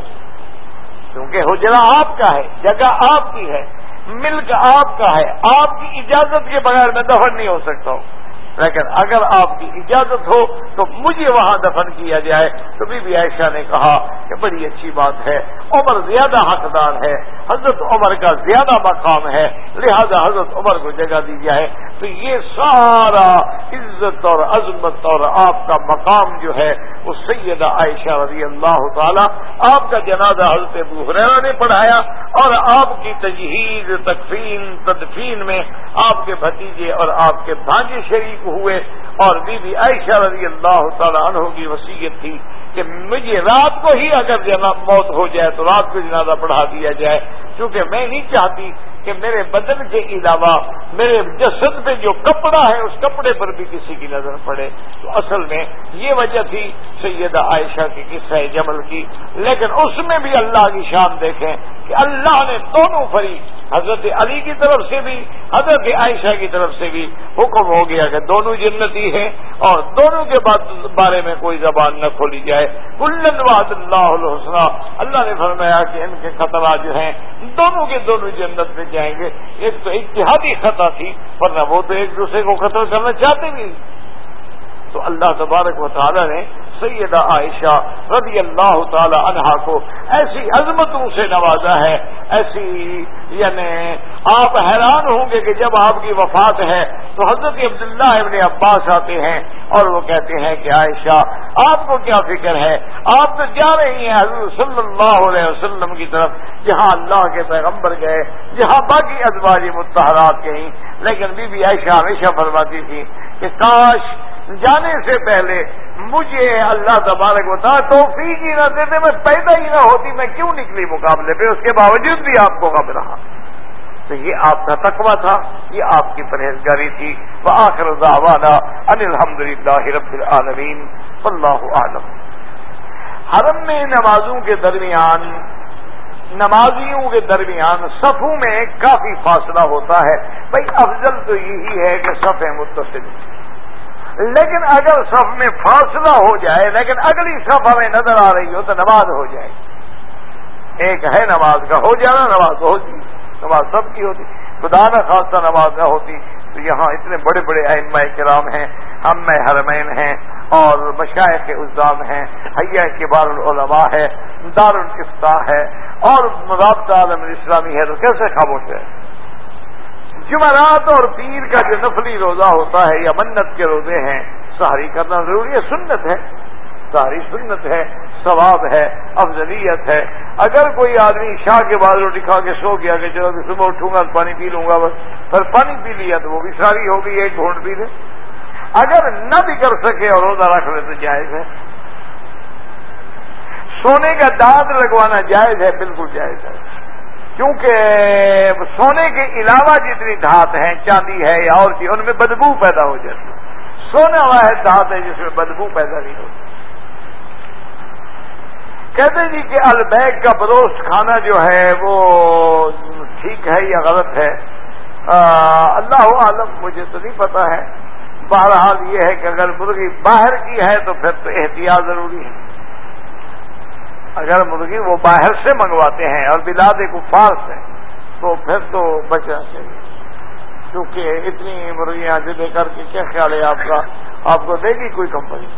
کیونکہ حجرہ آپ کا ہے، جگہ آپ کی ہے، ملک آپ کا ہے، آپ کی اجازت کے بغیر میں دفن نہیں ہو سکتا ہوں، لیکن اگر آپ کی اجازت ہو تو مجھے وہاں دفن کیا جائے۔ تو بی بی عائشہ نے کہا کہ بڑی اچھی بات ہے، عمر زیادہ حقدار ہے، حضرت عمر کا زیادہ مقام ہے، لہذا حضرت عمر کو جگہ دی جائے۔ تو یہ سارا عزت اور عظمت اور آپ کا مقام جو ہے وہ سیدہ عائشہ رضی اللہ تعالی، آپ کا جنازہ حضرت ابو ہریرہ نے پڑھایا، اور آپ کی تجہیز، تکفین، تدفین میں آپ کے بھتیجے اور آپ کے بھانجے شریک ہوئے، اور بی بی عائشہ رضی اللہ تعالی عنہ کی وصیت تھی کہ مجھے رات کو ہی اگر موت ہو جائے تو رات کو جنازہ پڑھا دیا جائے، کیونکہ میں نہیں چاہتی کہ میرے بدن کے علاوہ میرے جسد پہ جو کپڑا ہے اس کپڑے پر بھی کسی کی نظر پڑے۔ تو اصل میں یہ وجہ تھی سیدہ عائشہ کے قصہ جمل کی، لیکن اس میں بھی اللہ کی شان دیکھیں کہ اللہ نے دونوں فریق، حضرت علی کی طرف سے بھی حضرت عائشہ کی طرف سے بھی حکم ہو گیا کہ دونوں جنتی ہیں، اور دونوں کے بارے میں کوئی زبان نہ کھولی جائے۔ کلن وعد اللہ الحسنی، اللہ نے فرمایا کہ ان کے خطرات جو ہیں دونوں کے دونوں جنت میں جائیں گے۔ ایک تو اجتہادی خطا تھی، ورنہ وہ تو ایک دوسرے کو قتل کرنا چاہتے بھی، تو اللہ تبارک و تعالی نے سیدہ عائشہ رضی اللہ تعالی عنہا کو ایسی عظمتوں سے نوازا ہے، ایسی، یعنی آپ حیران ہوں گے کہ جب آپ کی وفات ہے تو حضرت عبداللہ ابن عباس آتے ہیں اور وہ کہتے ہیں کہ عائشہ آپ کو کیا فکر ہے، آپ تو جا رہی ہیں حضرت صلی اللہ علیہ وسلم کی طرف، جہاں اللہ کے پیغمبر گئے، جہاں باقی ازواج مطہرات گئیں، لیکن بی بی عائشہ ہمیشہ فرماتی تھی کہ کاش جانے سے پہلے مجھے اللہ تبارک و تعالیٰ توفیق ہی نہ دیتے، میں پیدا ہی نہ ہوتی، میں کیوں نکلی مقابلے پہ، اس کے باوجود بھی آپ کو غم رہا۔ تو یہ آپ کا تقویٰ تھا، یہ آپ کی پرہیزگاری تھی۔ وآخر دعوانا ان الحمدللہ رب العالمین، واللہ اعلم۔ حرم میں نمازوں کے درمیان، نمازیوں کے درمیان صفوں میں کافی فاصلہ ہوتا ہے۔ بھائی افضل تو یہی ہے کہ صفیں متصل، لیکن اگر صف میں فاصلہ ہو جائے لیکن اگلی صف ہمیں نظر آ رہی ہو تو نماز ہو جائے۔ ایک ہے نماز کا ہو جانا، نماز ہوتی، نماز سب کی ہوتی، خدا نہ خاصہ نماز نہ ہوتی تو یہاں اتنے بڑے بڑے ائمہ کرام ہیں، ائمہ حرمین ہیں، اور مشائخ عظام ہیں، حیہ کبار العلماء ہے، دار الافتاء ہے، اور رابطہ عالم اسلامی ہے، تو کیسے خاموش ہے؟ جمعرات اور پیر کا جو نفلی روزہ ہوتا ہے یا منت کے روزے ہیں، سحری کرنا ضروری ہے، سنت ہے، سحری سنت ہے، ثواب ہے، افضلیت ہے۔ اگر کوئی آدمی عشاء کے بعد روٹی کھا کے سو گیا کہ چلو صبح اٹھوں گا پانی پی لوں گا، بس پھر پانی پی لیا تو وہ بھی ساری ہو گئی، ایک گھونٹ پی لے۔ اگر نہ بھی کر سکے اور روزہ رکھ لے تو جائز ہے۔ سونے کا دانت لگوانا جائز ہے، بالکل جائز ہے، کیونکہ سونے کے علاوہ جتنی دھات ہیں، چاندی ہے یا اور چیز، ان میں بدبو پیدا ہو جاتی ہے۔ سونا واحد دھات ہے جس میں بدبو پیدا نہیں ہوتی۔ کہتے جی کہ البیک کا بروست کھانا جو ہے وہ ٹھیک ہے یا غلط ہے، اللہ عالم، مجھے تو نہیں پتا ہے۔ بہرحال یہ ہے کہ اگر مرغی باہر کی ہے تو پھر تو احتیاط ضروری ہے۔ اگر مرغی وہ باہر سے منگواتے ہیں اور بلاد کفار سے تو پھر تو بچنا چاہیے، چونکہ اتنی مرغیاں ذبح کر کے کیا خیال ہے آپ کا؟ آپ کو دے گی کوئی کمپنی؟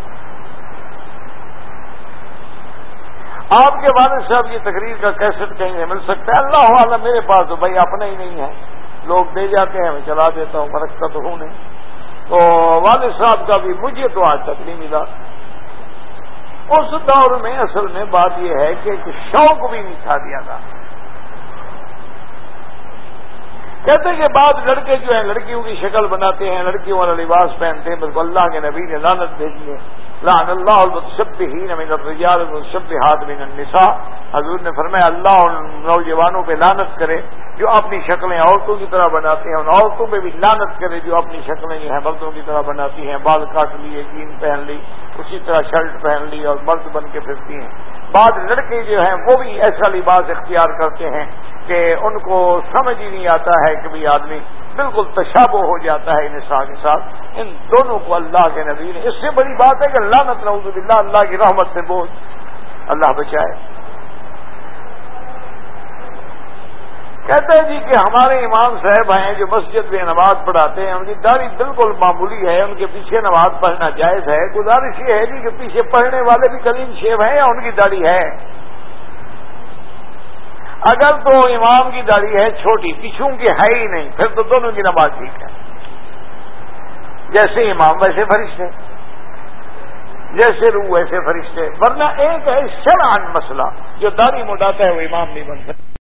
آپ کے والد صاحب کی تقریر کا کیسٹ کہیں سے مل سکتا ہے؟ اللہ عالم، میرے پاس تو بھائی اپنا ہی نہیں ہے، لوگ دے جاتے ہیں، میں چلا دیتا ہوں، مرکز تو ہوں نہیں۔ تو والد صاحب کا بھی مجھے تو آج تک نہیں ملا۔ اس دور میں اصل میں بات یہ ہے کہ ایک شوق بھی نہیں تھا زیادہ۔ کہتے ہیں کہ بعض لڑکے جو ہیں لڑکیوں کی شکل بناتے ہیں، لڑکیوں والا لباس پہنتے ہیں، بالکل اللہ کے نبی نے لعنت بھیجی ہے، لعن اللہ المتشبہین من الرجال والمتشبہات من النساء۔ حضور نے فرمایا اللہ ان نوجوانوں پہ لعنت کرے جو اپنی شکلیں عورتوں کی طرح بناتے ہیں، ان عورتوں پہ بھی لعنت کرے جو اپنی شکلیں جو ہیں مردوں کی طرح بناتی ہیں، بال کاٹ لیے، جین پہن لی، اسی طرح شرٹ پہن لی اور مرد بن کے پھرتی ہیں۔ بعض لڑکے جو ہیں وہ بھی ایسا لباس اختیار کرتے ہیں کہ ان کو سمجھ ہی نہیں آتا ہے کہ بھی آدمی بالکل تشابہ ہو جاتا ہے نساء کے ساتھ۔ ان دونوں کو اللہ کے نبی نے، اس سے بڑی بات ہے کہ لعنت نعوذ باللہ، اللہ کی رحمت سے بوجھ، اللہ بچائے۔ کہتے ہیں جی کہ ہمارے امام صاحب ہیں جو مسجد میں نماز پڑھاتے ہیں، ان کی داڑھی بالکل معمولی ہے، ان کے پیچھے نماز پڑھنا جائز ہے۔ گزارش یہ ہے جی کہ پیچھے پڑھنے والے بھی کلیم شیو ہیں یا ان کی داڑھی ہے؟ اگر تو امام کی داڑھی ہے چھوٹی، پیچھوں کی ہے ہی نہیں، پھر تو دونوں کی نماز ٹھیک ہے۔ جیسے امام ویسے فرشتے، جیسے روح ویسے فرشتے، ورنہ ایک ہے شرعاً مسئلہ، جو داڑھی مڈاتا ہے وہ امام نہیں بن سکتا۔